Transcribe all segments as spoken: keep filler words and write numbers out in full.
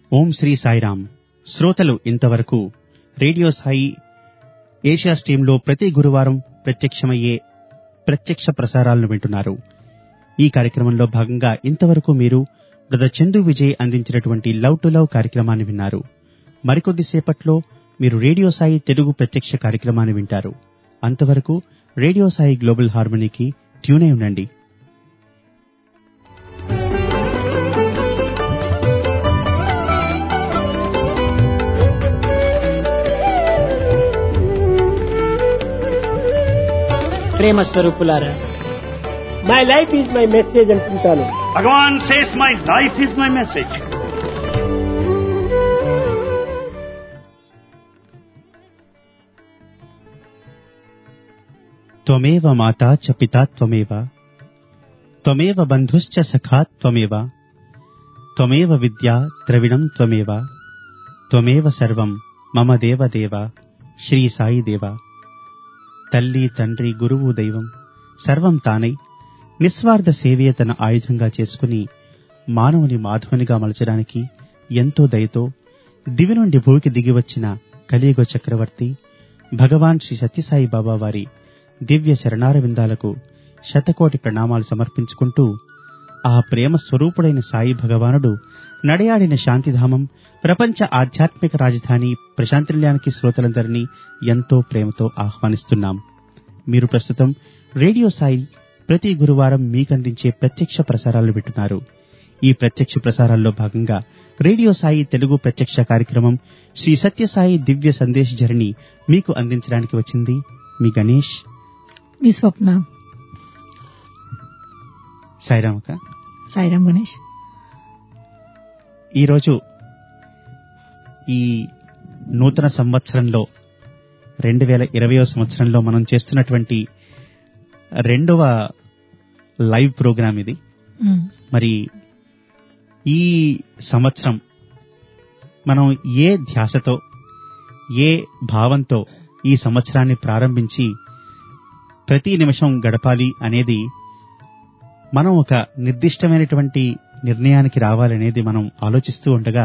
ఓం శ్రీ సాయిరామ్. శ్రోతలు ఇంతవరకు radio Sai Asia స్ట్రీంలో ప్రతి గురువారం ప్రత్యక్షమయ్యే ప్రత్యక్ష ప్రసారాలను వింటున్నారు. ఈ కార్యక్రమంలో భాగంగా ఇంతవరకు మీరు బ్రదర్ చందు విజయ్ అందించినటువంటి లవ్ టు లవ్ కార్యక్రమాన్ని విన్నారు. మరికొద్దిసేపట్లో మీరు రేడియో సాయి తెలుగు ప్రత్యక్ష కార్యక్రమాన్ని వింటారు. అంతవరకు రేడియో సాయి గ్లోబల్ హార్మనీకి ట్యూనే ఉండండి. ప్రేమ స్వరూపులారా, my life is my message అంటుంటాను. Bhagawan says my life is my message. త్వమేవ మాతా చ పితా త్వమేవ, త్వమేవ బంధుశ్చ సఖా త్వమేవ, త్వమేవ విద్యా ద్రవిణం త్వమేవ, త్వమేవ సర్వం మమ దేవదేవ శ్రీ సాయి దేవ. తల్లి, తండ్రి, గురువు, దైవం సర్వం తానై నిస్వార్థ సేవే తన ఆయుధంగా చేసుకుని మానవుని మాధవునిగా మలచడానికి ఎంతో దయతో దివి నుండి భూమికి దిగివచ్చిన కలియుగ చక్రవర్తి భగవాన్ శ్రీ సత్యసాయి బాబా వారి దివ్య శరణారవిందాలకు శతకోటి ప్రణామాలు సమర్పించుకుంటూ, ఆ ప్రేమ స్వరూపుడైన సాయి భగవానుడు నడయాడిన శాంతిధామం, ప్రపంచ ఆధ్యాత్మిక రాజధాని ప్రశాంతినిలయానికి శ్రోతలందరినీ ఎంతో ప్రేమతో ఆహ్వానిస్తున్నాం. మీరు ప్రస్తుతం రేడియో సాయి ప్రతి గురువారం మీకందించే ప్రత్యక్ష ప్రసారాలు వింటున్నారు. ఈ ప్రత్యక్ష ప్రసారాల్లో భాగంగా రేడియో సాయి తెలుగు ప్రత్యక్ష కార్యక్రమం శ్రీ సత్యసాయి దివ్య సందేశ్ జర్నీ మీకు అందించడానికి వచ్చింది మీ గణేష్, మీ స్వప్న. సాయిరామ్ అక్క. సాయిరామ్ గణేష్. ఈరోజు ఈ నూతన సంవత్సరంలో రెండు వేల ఇరవయో సంవత్సరంలో మనం చేస్తున్నటువంటి రెండవ లైవ్ ప్రోగ్రాం ఇది. మరి ఈ సంవత్సరం మనం ఏ ధ్యాసతో, ఏ భావంతో ఈ సంవత్సరాన్ని ప్రారంభించి ప్రతి నిమిషం గడపాలి అనేది మనం ఒక నిర్దిష్టమైనటువంటి నిర్ణయానికి రావాలనేది మనం ఆలోచిస్తూ ఉండగా,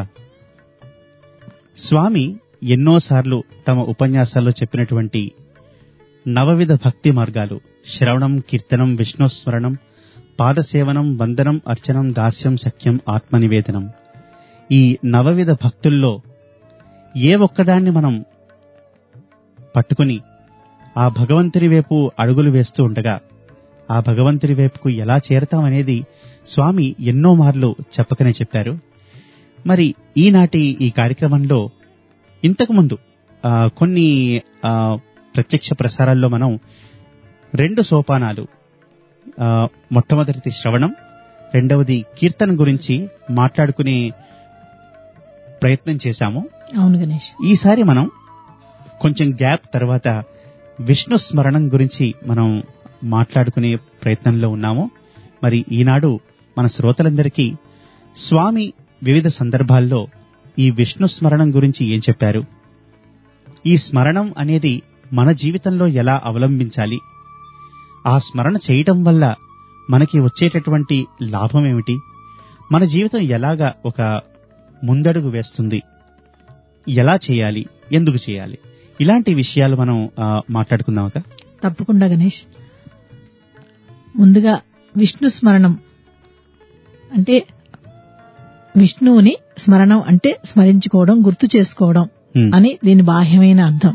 స్వామి ఎన్నోసార్లు తమ ఉపన్యాసాల్లో చెప్పినటువంటి నవవిధ భక్తి మార్గాలు శ్రవణం, కీర్తనం, విష్ణుస్మరణం, పాదసేవనం, వందనం, అర్చనం, దాస్యం, సఖ్యం, ఆత్మనివేదనం, ఈ నవవిధ భక్తుల్లో ఏ ఒక్కదాన్ని మనం పట్టుకుని ఆ భగవంతుని వైపు అడుగులు వేస్తూ ఉండగా ఆ భగవంతుని వైపుకు ఎలా చేరతామనేది స్వామి ఎన్నో మార్లు చెప్పకనే చెప్పారు. మరి ఈనాటి ఈ కార్యక్రమంలో ఇంతకుముందు కొన్ని ప్రత్యక్ష ప్రసారాల్లో మనం రెండు సోపానాలు, మొట్టమొదటిది శ్రవణం, రెండవది కీర్తన గురించి మాట్లాడుకునే ప్రయత్నం చేశాము. అవును గణేష్. ఈసారి మనం కొంచెం గ్యాప్ తర్వాత విష్ణు స్మరణం గురించి మనం మాట్లాడుకునే ప్రయత్నంలో ఉన్నాము. మరి ఈనాడు మన శ్రోతలందరికీ స్వామి వివిధ సందర్భాల్లో ఈ విష్ణు స్మరణం గురించి ఏం చెప్పారు, ఈ స్మరణం అనేది మన జీవితంలో ఎలా అవలంబించాలి, ఆ స్మరణ చేయటం వల్ల మనకి వచ్చేటటువంటి లాభం ఏమిటి, మన జీవితం ఎలాగా ఒక ముందడుగు వేస్తుంది, ఎలా చేయాలి, ఎందుకు చేయాలి, ఇలాంటి విషయాలు మనం మాట్లాడుకుందామక. తప్పకుండా గణేష్. ముందుగా విష్ణు స్మరణం అంటే, విష్ణువుని స్మరణం అంటే స్మరించుకోవడం, గుర్తు చేసుకోవడం అని దీని బాహ్యమైన అర్థం.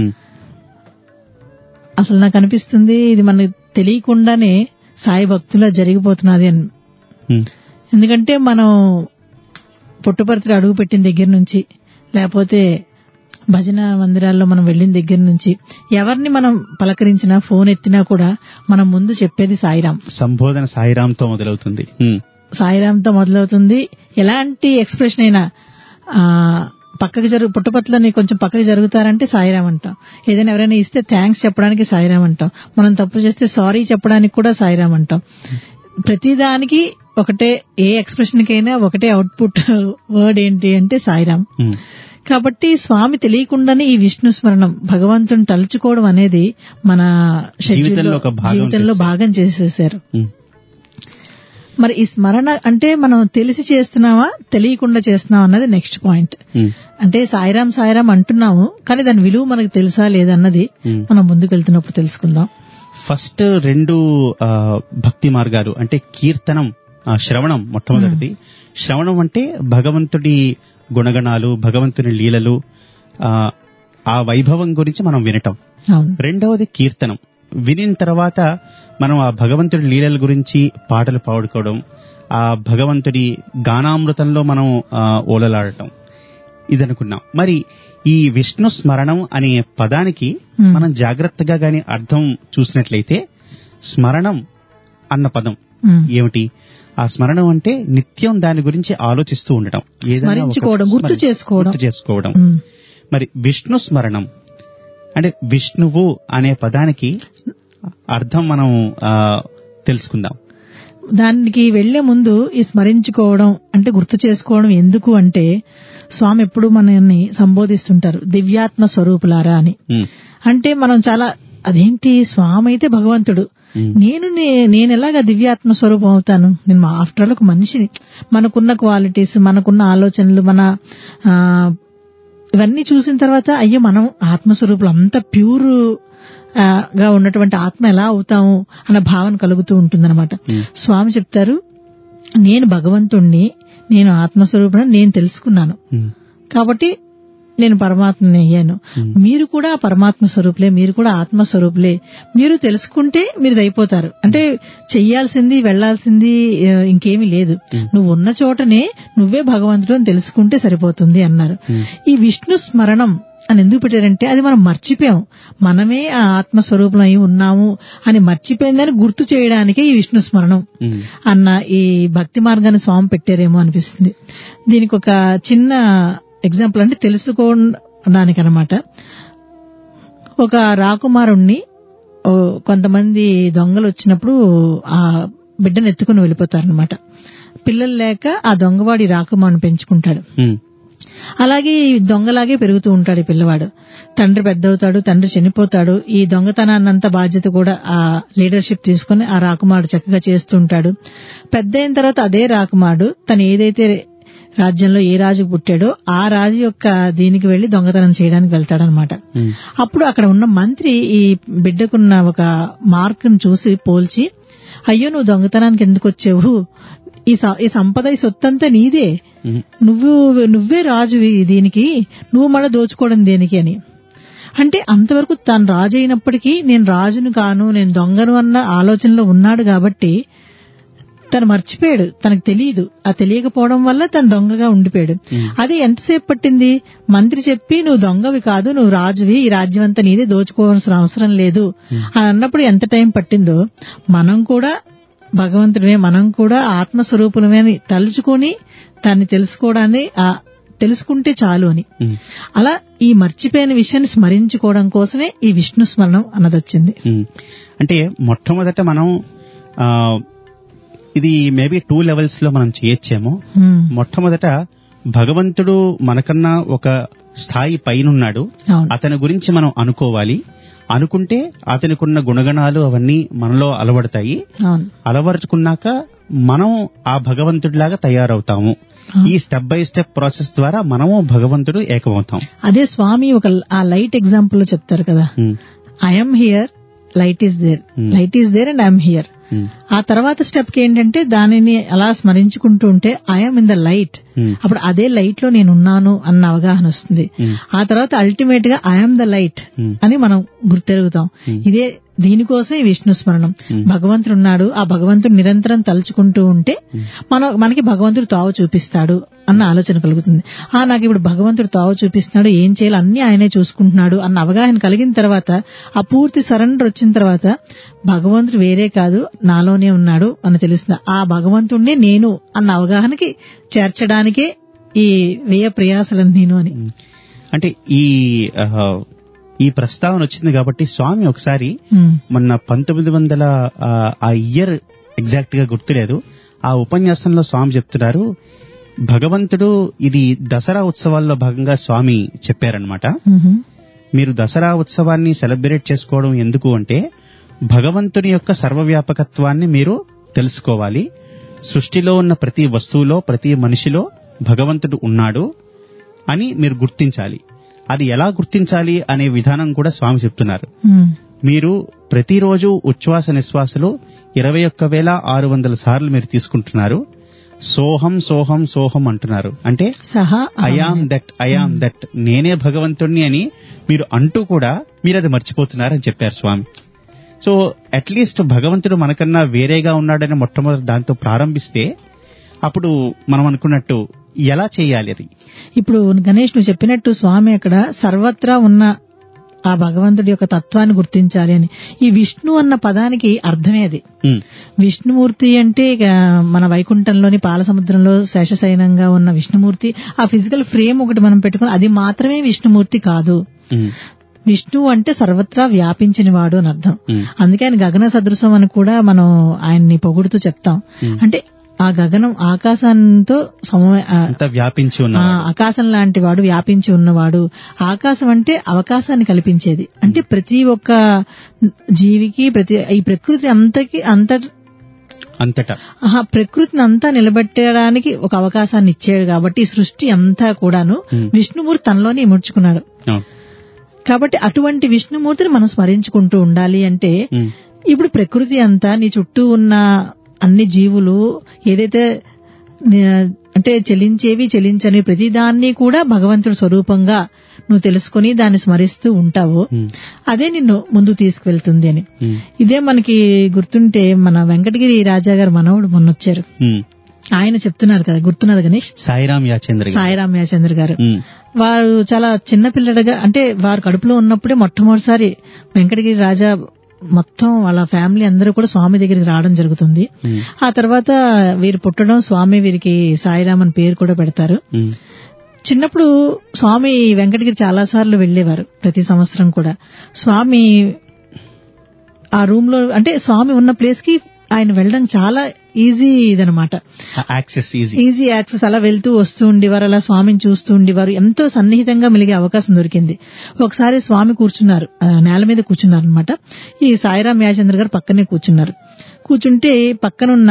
అసలు నాకు అనిపిస్తుంది ఇది మనకు తెలియకుండానే సాయి భక్తులా జరిగిపోతున్నది అని. ఎందుకంటే మనం పుట్టపర్తిలో అడుగు పెట్టిన దగ్గర నుంచి, లేకపోతే భజన మందిరాల్లో మనం వెళ్ళిన దగ్గర నుంచి ఎవరిని మనం పలకరించినా, ఫోన్ ఎత్తినా కూడా మనం ముందు చెప్పేది సాయిరాం. సంబోధన సాయిరాంతో మొదలవుతుంది. సాయిరాంతో మొదలవుతుంది. ఎలాంటి ఎక్స్ప్రెషన్ అయినా పక్కకి జరుగు పుట్టపత్లని కొంచెం పక్కకి జరుగుతారంటే సాయిరాం అంటాం. ఏదైనా ఎవరైనా ఇస్తే థ్యాంక్స్ చెప్పడానికి సాయిరాం అంటాం. మనం తప్పు చేస్తే సారీ చెప్పడానికి కూడా సాయిరాం అంటాం. ప్రతిదానికి ఒకటే, ఏ ఎక్స్ప్రెషన్ కైనా ఒకటే అవుట్పుట్ వర్డ్ ఏంటి అంటే సాయిరాం. కాబట్టి స్వామి తెలియకుండానే ఈ విష్ణు స్మరణం, భగవంతుని తలుచుకోవడం అనేది మన జీవితంలో భాగం చేసేశారు. మరి ఈ స్మరణ అంటే మనం తెలిసి చేస్తున్నావా తెలియకుండా చేస్తున్నావా అన్నది నెక్స్ట్ పాయింట్. అంటే సాయిరాం సాయిరాం అంటున్నాము కానీ దాని విలువ మనకు తెలుసా లేదన్నది మనం ముందుకు వెళ్తున్నప్పుడు తెలుసుకుందాం. ఫస్ట్ రెండు ఆ, భక్తి మార్గాలు అంటే కీర్తనం, ఆ, శ్రవణం మొట్టమొదటిది. శ్రవణం అంటే భగవంతుడి గుణగణాలు, భగవంతుని లీలలు, ఆ ఆ వైభవం గురించి మనం వినటం. అవును. రెండవది కీర్తనం. వినిన తర్వాత మనం ఆ భగవంతుడి లీలల గురించి పాటలు పాడుకోవడం, ఆ భగవంతుడి గానామృతంలో మనం ఆ, ఓలలాడటం ఇదనుకున్నాం. మరి ఈ విష్ణు స్మరణం అనే పదానికి Hmm. మనం జాగ్రత్తగా గాని అర్థం చూసినట్లయితే స్మరణం అన్న పదం ఉమ్. ఏమిటి? ఆ స్మరణం అంటే నిత్యం దాని గురించి ఆలోచిస్తూ ఉండటం, ఏదైనా ఒక స్మరించుకోవడం, గుర్తు స్మరణ- చేసుకోవడం. గుర్తు చేసుకోవడం. ఉమ్. మరి విష్ణు స్మరణం అంటే విష్ణువు అనే పదానికి అర్థం మనం ఆ, తెలుసుకుందాం. దానికి వెళ్లే ముందు ఈ స్మరించుకోవడం అంటే గుర్తు చేసుకోవడం ఎందుకు అంటే స్వామి ఎప్పుడు మనల్ని సంబోధిస్తుంటారు దివ్యాత్మ స్వరూపులారా అని. ఉమ్, అంటే మనం చాలా అదేంటి స్వామి అయితే భగవంతుడు, ఉమ్, నేను నే- నేను ఎలాగా దివ్యాత్మ స్వరూపం అవుతాను? నేను ఆఫ్టర్ ఆల్ ఒక మనిషిని. మనకున్న క్వాలిటీస్, మనకున్న ఆలోచనలు, మన ఆ, ఇవన్నీ చూసిన తర్వాత అయ్యో మనం ఆత్మస్వరూపులు అంత ప్యూర్ ఆ, గా ఉన్నటువంటి ఆత్మ ఎలా అవుతాము అన్న భావన కలుగుతూ ఉంటుందన్నమాట. Hmm. స్వామి చెప్తారు నేను భగవంతుణ్ణి, నేను ఆత్మస్వరూపుని నేను తెలుసుకున్నాను ఉమ్, కాబట్టి నేను పరమాత్మని అయ్యాను. Hmm. మీరు కూడా పరమాత్మ స్వరూపులే, మీరు కూడా ఆత్మస్వరూపులే. మీరు తెలుసుకుంటే మీరు అయిపోతారు. అంటే చెయ్యాల్సింది వెళ్లాల్సింది ఆ, ఇంకేమీ లేదు. Hmm. నువ్వు ఉన్న చోటనే నువ్వే భగవంతుడు అని తెలుసుకుంటే సరిపోతుంది అన్నారు. Hmm. ఈ విష్ణు స్మరణం అని ఎందుకు పెట్టారంటే అది మనం మర్చిపోయాం, మనమే ఆ ఆత్మస్వరూపం అయి ఉన్నాము అని మర్చిపోయిందని గుర్తు చేయడానికే ఈ విష్ణు స్మరణం ఉమ్, అన్న ఈ భక్తి మార్గాన్ని స్వామి పెట్టారేమో అనిపిస్తుంది. దీనికి ఒక చిన్న ఎగ్జాంపుల్ అంటే తెలుసుకోవడానికి అనమాట. ఒక రాకుమారుణ్ణి ఓ కొంతమంది దొంగలు వచ్చినప్పుడు ఆ బిడ్డను ఎత్తుకుని వెళ్ళిపోతారనమాట. పిల్లలు లేక ఆ దొంగవాడి రాకుమారుని పెంచుకుంటాడు. ఉమ్, అలాగే ఈ దొంగలాగే పెరుగుతూ ఉంటాడు ఈ పిల్లవాడు. తండ్రి పెద్ద అవుతాడు, తండ్రి చనిపోతాడు. ఈ దొంగతనాన్నంత బాధ్యత కూడా ఆ లీడర్షిప్ తీసుకుని ఆ రాకుమారుడు చక్కగా చేస్తూ ఉంటాడు. పెద్ద అయిన తర్వాత అదే రాకుమారుడు తను ఏదైతే రాజ్యంలో ఏ రాజు పుట్టాడో ఆ రాజు యొక్క దీనికి వెళ్లి దొంగతనం చేయడానికి వెళ్తాడనమాట. ఉమ్, అప్పుడు అక్కడ ఉన్న మంత్రి ఈ బిడ్డకున్న ఒక మార్కును చూసి పోల్చి, అయ్యో నువ్వు దొంగతనానికి ఎందుకు వచ్చావు? ఈ స- ఈ సంపద ఈ సొత్తంతా నీదే, ఉమ్, నువ్వు నువ్వే రాజువి, దీనికి నువ్వు మళ్ళీ దోచుకోవడం దేనికి అని. అంటే అంతవరకు తాను రాజు అయినప్పటికీ నేను రాజును కాను, నేను దొంగను అన్న ఆలోచనలో ఉన్నాడు కాబట్టి తను మర్చిపోయాడు, తనకు తెలియదు. ఆ తెలియకపోవడం వల్ల తను దొంగగా ఉండిపోయాడు. Hmm. అది ఎంతసేపు పట్టింది? మంత్రి చెప్పి నువ్వు దొంగవి కాదు, నువ్వు రాజువి, ఈ రాజ్యం అంతా నీదే, దోచుకోవాల్సిన అవసరం లేదు అని అన్నప్పుడు ఎంత టైం పట్టిందో మనం కూడా భగవంతుడివే, మనం కూడా ఆత్మస్వరూపులమే అని తలుచుకొని దాన్ని తెలుసుకోవడాన్ని ఆ తెలుసుకుంటే చాలు అని. ఉమ్, అలా ఈ మర్చిపోయిన విషయాన్ని స్మరించుకోవడం కోసమే ఈ విష్ణు స్మరణం అన్నది వచ్చింది. ఉమ్. అంటే మొట్టమొదట మనం ఆ, ఇది మేబీ టూ లెవెల్స్ లో మనం చేయొచ్చేమో. హ్మ్. మొట్టమొదట భగవంతుడు మనకన్నా ఒక స్థాయి పైనున్నాడు, అవును. అతని గురించి మనం అనుకోవాలి. అనుకుంటే అతనికున్న గుణగణాలు అవన్నీ మనలో అలవడతాయి. అవును. అలవరుచుకున్నాక మనం ఆ భగవంతుడిలాగా తయారవుతాము. ఈ స్టెప్ బై స్టెప్ ప్రాసెస్ ద్వారా మనము భగవంతుడు ఏకమవుతాం. అదే స్వామి ఒక ఆ లైట్ ఎగ్జాంపుల్ లో చెప్తారు కదా, um, I'm here, light is there, Hmm. Light is there and I'm here. Um, ఆ తర్వాత స్టెప్ కి ఏంటంటే దానిని అలా స్మరించుకుంటూ ఉంటే I'm in the light, um, అప్పుడు అదే లైట్ లో నేను ఉన్నాను అన్న అవగాహన వస్తుంది. ఉమ్, ఆ తర్వాత అల్టిమేట్ గా ఐఎమ్ ద లైట్ ఉమ్, అని మనం గుర్తెరుగుతాం. Hmm. ఇదే దీనికోసం ఈ విష్ణు స్మరణం. Hmm. భగవంతుడు ఉన్నాడు, ఆ భగవంతుడు నిరంతరం తలుచుకుంటూ ఉంటే Hmm. మనం మనకి భగవంతుడు తావు చూపిస్తాడు అన్న ఆలోచన కలుగుతుంది. ఆ నాకు ఇప్పుడు భగవంతుడు తావు చూపిస్తున్నాడు, ఏం చేయాలి అన్ని ఆయనే చూసుకుంటున్నాడు అన్న అవగాహన కలిగిన తర్వాత, ఆ పూర్తి సరెండర్ వచ్చిన తర్వాత భగవంతుడు వేరే కాదు నాలోనే ఉన్నాడు అని తెలుస్తుంది. ఆ భగవంతుడినే నేను అన్న అవగాహనకి చేర్చడానికే ఈ వ్యయ ప్రయాసలను నేను అని. ఉమ్. అంటే ఈ ఆ, ఈ ప్రస్తావన వచ్చింది కాబట్టి స్వామి ఒకసారి ఉమ్, మొన్న పంతొమ్మిది వందల ఆ, ఆ ఇయర్ ఎగ్జాక్ట్ గా గుర్తులేదు, ఆ ఉపన్యాసంలో స్వామి చెప్తున్నారు, భగవంతుడు ఇది దసరా ఉత్సవాల్లో భాగంగా స్వామి చెప్పారనమాట. ఉహుం, మీరు దసరా ఉత్సవాన్ని సెలబ్రేట్ చేసుకోవడం ఎందుకు అంటే భగవంతుని యొక్క సర్వవ్యాపకత్వాన్ని మీరు తెలుసుకోవాలి. సృష్టిలో ఉన్న ప్రతి వస్తువులో ప్రతి మనిషిలో భగవంతుడు ఉన్నాడు అని మీరు గుర్తించాలి. అది ఎలా గుర్తించాలి అనే విధానం కూడా స్వామి చెప్తున్నారు. ఉమ్, మీరు ప్రతిరోజు ఉచ్ఛ్వాస నిశ్వాసలు ఇరవై ఒక్క వేల ఆరు వందల సార్లు మీరు తీసుకుంటున్నారు. సోహం సోహం సోహం అంటున్నారు. అంటే సహా ఐఆమ్ దట్ ఐఆమ్ దట్ నేనే భగవంతుణ్ణి అని మీరు అంటూ కూడా మీరు అది మర్చిపోతున్నారని చెప్పారు స్వామి. సో అట్లీస్ట్ భగవంతుడు మనకన్నా వేరేగా ఉన్నాడని మొట్టమొదటి దాంతో ప్రారంభిస్తే అప్పుడు మనం అనుకున్నట్టు ఎలా చేయాలి అది. ఇప్పుడు గణేష్ నువ్వు చెప్పినట్టు స్వామి అక్కడ సర్వత్రా ఉన్న ఆ భగవంతుడి యొక్క తత్వాన్ని గుర్తించాలి అని. ఈ విష్ణు అన్న పదానికి అర్థమే అది. ఉమ్, విష్ణుమూర్తి అంటే ఇక మన వైకుంఠంలోని పాలసముద్రంలో శేషశయనంగా ఉన్న విష్ణుమూర్తి, ఆ ఫిజికల్ ఫ్రేమ్ ఒకటి మనం పెట్టుకుని అది మాత్రమే విష్ణుమూర్తి కాదు. ఉమ్, విష్ణు అంటే సర్వత్రా వ్యాపించిన వాడు అని అర్థం. ఉమ్, అందుకే ఆయన గగన సదృశం అని కూడా మనం ఆయన్ని పొగుడుతూ చెప్తాం. ఉమ్. అంటే ఆ గగనం ఆకాశంతో సమ ఆ, అంత వ్యాపించి ఆ, ఉన్నాడు. ఆకాశం లాంటి వాడు, వ్యాపించి ఉన్నవాడు. ఆకాశం అంటే అవకాశాన్ని కల్పించేది. అంటే ప్రతి ఒక్క జీవికి, ప్రతి ఈ ప్రకృతి అంతకి అంత అంతటా ఆహా, ప్రకృతిని అంతా నిలబెట్టడానికి ఒక అవకాశాన్ని ఇచ్చాడు. కాబట్టి ఈ సృష్టి అంతా కూడాను Hmm. విష్ణుమూర్తి తనలోనే ఇముడ్చుకున్నాడు. అవును. కాబట్టి అటువంటి విష్ణుమూర్తిని మనం స్మరించుకుంటూ ఉండాలి. అంటే ఉమ్, ఇప్పుడు ప్రకృతి అంతా నీ చుట్టూ ఉన్న అన్ని జీవులు ఏదైతే ని- అంటే చెలించేవి చెలించని ప్రతిదాన్ని కూడా భగవంతుడి స్వరూపంగా నువ్వు తెలుసుకుని దాన్ని స్మరిస్తూ ఉంటావు. ఉమ్, అదే నిన్ను ముందు తీసుకువెళ్తుంది అని. ఉమ్, ఇదే మనకి గుర్తుంటే మన వెంకటగిరి రాజా గారు మనవడు మొన్నొచ్చారు. ఉమ్. ఆయన చెప్తున్నారు కదా, గుర్తున్నది గణేష్? సాయిరామ్ యాచంద్ర గారు. సాయిరామ్ యాచంద్ర గారు. ఉమ్, వారు చాలా చిన్న పిల్లడిగా, అంటే వారు కడుపులో ఉన్నప్పుడే మొట్టమొదటిసారి వెంకటగిరి రాజా మొత్తం వాళ్ళ ఫ్యామిలీ అందరూ కూడా స్వామి దగ్గరికి రావడం జరుగుతుంది. ఉమ్, ఆ తర్వాత వీరు పుట్టడం, స్వామి వీరికి సాయిరామ్ అని పేరు కూడా పెడతారు. ఉమ్, చిన్నప్పుడు స్వామి వెంకటగిరి చాలా సార్లు వెళ్లేవారు, ప్రతి సంవత్సరం కూడా. స్వామి ఆ రూమ్ లో, అంటే స్వామి ఉన్న ప్లేస్ కి ఆయన వెళ్ళడం చాలా ఈజీ ఇదనమాట. Access easy. Easy access. అలా వెళ్తూ వస్తూ ఉండేవారు, అలా స్వామిని చూస్తూ ఉండేవారు. ఎంతో సన్నిహితంగా మెలిగే అవకాశం దొరికింది. ఒకసారి స్వామి కూర్చున్నారు, ఆ, నేల మీద కూర్చున్నారు అనమాట. ఈ సాయిరామ్ యాచంద్ర గారు పక్కనే కూర్చున్నారు. కూర్చుంటే పక్కనున్న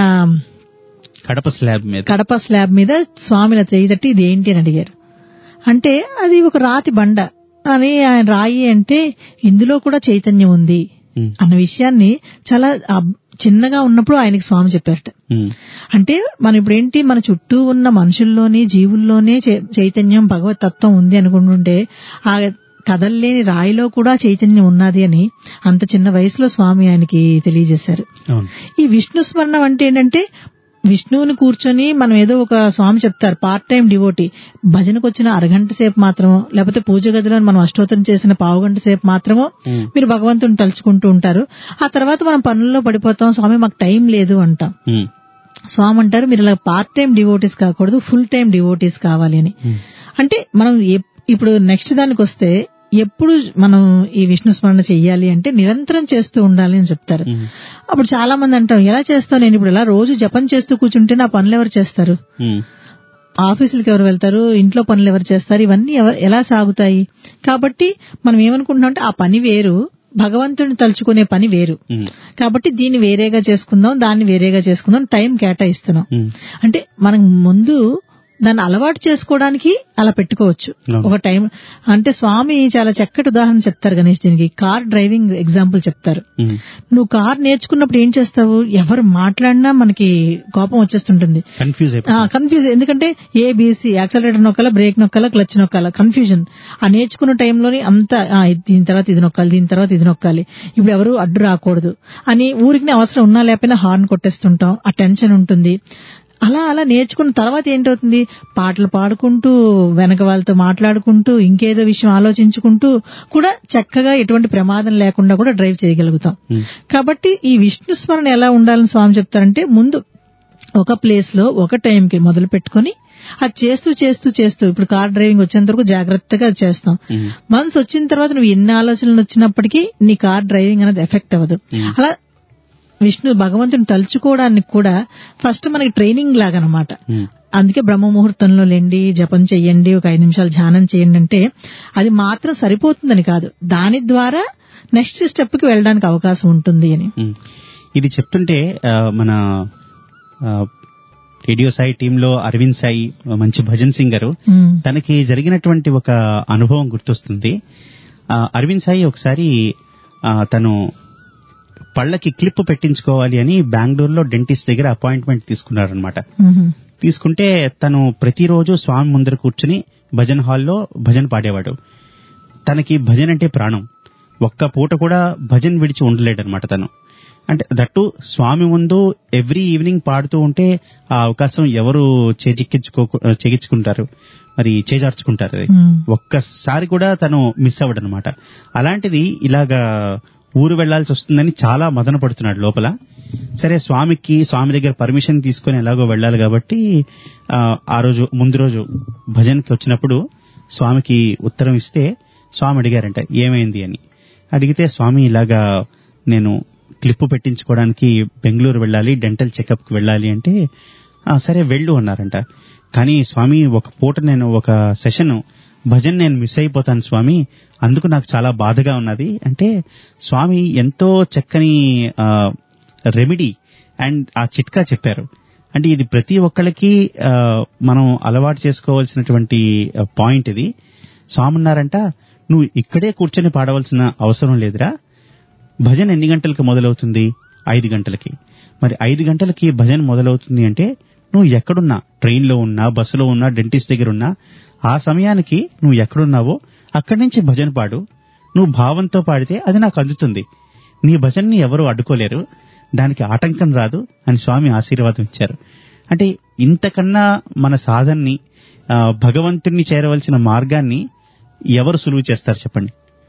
కడప స్లాబ్ మీద కడప స్లాబ్ మీద స్వామిని చేయి తట్టి ఇది ఏంటి అని అడిగారు. అంటే అది ఒక రాతి బండ అని ఆయన రాయి అంటే ఇందులో కూడా చైతన్యం ఉంది ఉమ్, అన్న విషయాన్ని చాలా అబ్- చిన్నగా ఉన్నప్పుడు ఆయనకి స్వామి చెప్పారట. ఉమ్, అంటే మనం ఇప్పుడు ఏంటి, మన చుట్టూ ఉన్న మనుషుల్లోనే జీవుల్లోనే చై- చైతన్యం భగవత్ తత్వం ఉంది అనుకుంటుంటే ఆ కదల్లేని రాయిలో కూడా చైతన్యం ఉన్నది అని అంత చిన్న వయసులో స్వామి ఆయనకి తెలియజేశారు. అవును. ఈ విష్ణు స్మరణం అంటే ఏంటంటే విష్ణువుని కూర్చొని మనం ఏదో ఒక స్వామి చెప్తారు పార్ట్ టైం డివోటీ, భజనకు వచ్చిన అరగంట సేపు మాత్రమో, లేకపోతే పూజ గదిలో మనం అష్టోత్తరం చేసిన పావు గంట సేపు మాత్రమో ఉమ్, మీరు భగవంతుని తలుచుకుంటూ ఉంటారు. ఆ తర్వాత మనం పనుల్లో పడిపోతాం, స్వామి మాకు టైం లేదు అంటాం. ఉమ్, స్వామి అంటారు మీరు ఇలా పార్ట్ టైం డివోటీస్ కాకూడదు, ఫుల్ టైం డివోటీస్ కావాలి అని. ఉమ్, అంటే మనం ఎప్- ఇప్పుడు నెక్స్ట్ దానికి వస్తే ఎప్పుడు మనం ఈ విష్ణు స్మరణ చెయ్యాలి అంటే నిరంతరం చేస్తూ ఉండాలి అని చెప్తారు. ఉమ్, అప్పుడు చాలా మంది అంటాం ఎలా చేస్తావు, నేను ఇప్పుడు ఇలా రోజు జపం చేస్తూ కూర్చుంటే నా పనులు ఎవరు చేస్తారు, ఉమ్, ఆఫీసులకు ఎవరు వెళ్తారు, ఇంట్లో పనులు ఎవరు చేస్తారు, ఇవన్నీ ఎవ- ఎలా సాగుతాయి. కాబట్టి మనం ఏమనుకుంటున్నాం అంటే ఆ పని వేరు, భగవంతుడిని తలుచుకునే పని వేరు. ఉమ్, కాబట్టి దీన్ని వేరేగా చేసుకుందాం, దాన్ని వేరేగా చేసుకుందాం, టైం కేటాయిస్తున్నాం. ఉమ్, అంటే మనం ముందు దాన్ని అలవాటు చేసుకోవడానికి అలా పెట్టుకోవచ్చు అవును. ఒక టైం. అంటే స్వామి చాలా చక్కటి ఉదాహరణ చెప్తారు గణేష్ దీనికి. కార్ డ్రైవింగ్ ఎగ్జాంపుల్ చెప్తారు. ఉమ్, నువ్వు కార్ నేర్చుకున్నప్పుడు ఏం చేస్తావు, ఎవరు మాట్లాడినా మనకి కోపం వచ్చేస్తుంటుంది, కన్ఫ్యూజ్ అయిపోతుంది. కన్ఫ్యూజ్. ఎందుకంటే ఏబిసి యాక్సలరేటర్ నొక్కాలా, బ్రేక్ నొక్కాలా, క్లచ్ నొక్కాలా, కన్ఫ్యూజన్. ఆ నేర్చుకున్న టైంలోని అంతా ఆ, ఇది- దీని తర్వాత ఇది నొక్కాలి, దీని తర్వాత ఇది నొక్కాలి, ఇప్పుడు ఎవరు అడ్డు రాకూడదు అని ఊరికి అవసరం ఉన్నా లేకపోయినా హార్న్ కొట్టేస్తుంటాం, ఆ టెన్షన్ ఉంటుంది. అలా అలా నేర్చుకున్న తర్వాత ఏంటవుతుంది, పాటలు పాడుకుంటూ వెనక వాళ్ళతో మాట్లాడుకుంటూ ఇంకేదో విషయం ఆలోచించుకుంటూ కూడా చక్కగా ఎటువంటి ప్రమాదం లేకుండా కూడా డ్రైవ్ చేయగలుగుతాం. ఉమ్, కాబట్టి ఈ విష్ణు స్మరణ ఎలా ఉండాలని స్వామి చెప్తారంటే ముందు ఒక ప్లేస్ లో ఒక టైంకి మొదలు పెట్టుకుని అది చేస్తూ చేస్తూ చేస్తూ ఇప్పుడు కార్ డ్రైవింగ్ వచ్చేంత వరకు జాగ్రత్తగా అది చేస్తాం. ఉమ్, వన్స్ వచ్చిన తర్వాత నువ్వు ఎన్ని ఆలోచనలు వచ్చినప్పటికీ నీ కార్ డ్రైవింగ్ అనేది ఎఫెక్ట్ అవ్వదు. ఉమ్. అలా విష్ణు భగవంతుని తలుచుకోవడానికి కూడా ఫస్ట్ మనకి ట్రైనింగ్ లాగనమాట. ఉమ్, అందుకే బ్రహ్మ ముహూర్తంలో లేండి, జపం చెయ్యండి, ఒక ఐదు నిమిషాలు ధ్యానం చేయండి అంటే అది మాత్రం సరిపోతుందని కాదు, దాని ద్వారా నెక్స్ట్ స్టెప్ కి వెళ్ళడానికి అవకాశం ఉంటుంది అని. ఉమ్. ఇది చెప్తుంటే ఆ, మన ఆ, రేడియో సాయి టీంలో అరవింద్ సాయి మంచి భజన్ సింగరు. ఉమ్, తనకి జరిగినటువంటి ఒక అనుభవం గుర్తొస్తుంది. ఆ, అరవింద్ సాయి ఒకసారి ఆ, తను పళ్ళకి క్లిప్ పెట్టించుకోవాలి అని బెంగళూరులో డెంటిస్ట్ దగ్గర అపాయింట్మెంట్ తీసుకున్నారనమాట. ఉమ్, తీసుకుంటే తను ప్రతిరోజు స్వామి ముందర కూర్చుని భజన్ హాల్లో భజన్ పాడేవాడు. తనకి భజన్ అంటే ప్రాణం. ఒక్క పూట కూడా భజన్ విడిచి ఉండలేడనమాట తను. అంటే దట్టు స్వామి ముందు ఎవ్రీ ఈవినింగ్ పాడుతూ ఉంటే ఆ అవకాశం ఎవరు చేజిక్కించుకో చేగించుకుంటారు, మరి చేజార్చుకుంటారు. అది ఉమ్. ఒక్కసారి కూడా తను మిస్ అవ్వడనమాట. అలాంటిది ఇలాగా ఊరు వెళ్లాల్సి వస్తుందని చాలా మదన పడుతున్నాడు లోపల. సరే స్వామికి స్వామి దగ్గర పర్మిషన్ తీసుకొని ఎలాగో వెళ్ళాలి కాబట్టి ఆ, ఆ రోజు ముందు రోజు భజన్కి వచ్చినప్పుడు స్వామికి ఉత్తరం ఇస్తే స్వామి అడిగారంట ఏమైంది అని. అడిగితే స్వామి ఇలాగా నేను క్లిప్పు పెట్టించుకోవడానికి బెంగళూరు వెళ్ళాలి, డెంటల్ చెకప్కి వెళ్ళాలి అంటే "ఆ, సరే వెళ్ళు అన్నారంట. కానీ స్వామి ఒక పూట నేను ఒక సెషన్ భజన్ నేను మిస్ అయిపోతాను స్వామి, అందుకు నాకు చాలా బాధగా ఉన్నది అంటే స్వామి ఎంతో చక్కని రెమెడీ అండ్ ఆ చిట్కా చెప్పారు. అంటే ఇది ప్రతి ఒక్కళ్ళకి ఆ, మనం అలవాటు చేసుకోవాల్సినటువంటి పాయింట్ ఇది. స్వామి అన్నారంట నువ్వు ఇక్కడే కూర్చొని పాడవలసిన అవసరం లేదురా, భజన్ ఎన్ని గంటలకి మొదలవుతుంది? ఐదు గంటలకి. మరి ఐదు గంటలకి భజన్ మొదలవుతుంది అంటే నువ్వు ఎక్కడున్నా, ట్రైన్లో ఉన్నా, బస్సులో ఉన్నా, డెంటిస్ట్ దగ్గర ఉన్నా, ఆ సమయానికి నువ్వు ఎక్కడున్నావో అక్కడి నుంచి భజన్ పాడు. నువ్వు భావంతో పాడితే అది నాకు అందుతుంది. నీ భజన్ని ఎవరూ అడ్డుకోలేరు, దానికి ఆటంకం రాదు అని స్వామి ఆశీర్వాదం ఇచ్చారు. అంటే ఇంతకన్నా మన సాధనని, ఆ, భగవంతుణ్ణి చేరవలసిన మార్గాన్ని ఎవరు సులువు చేస్తారు చెప్పండి?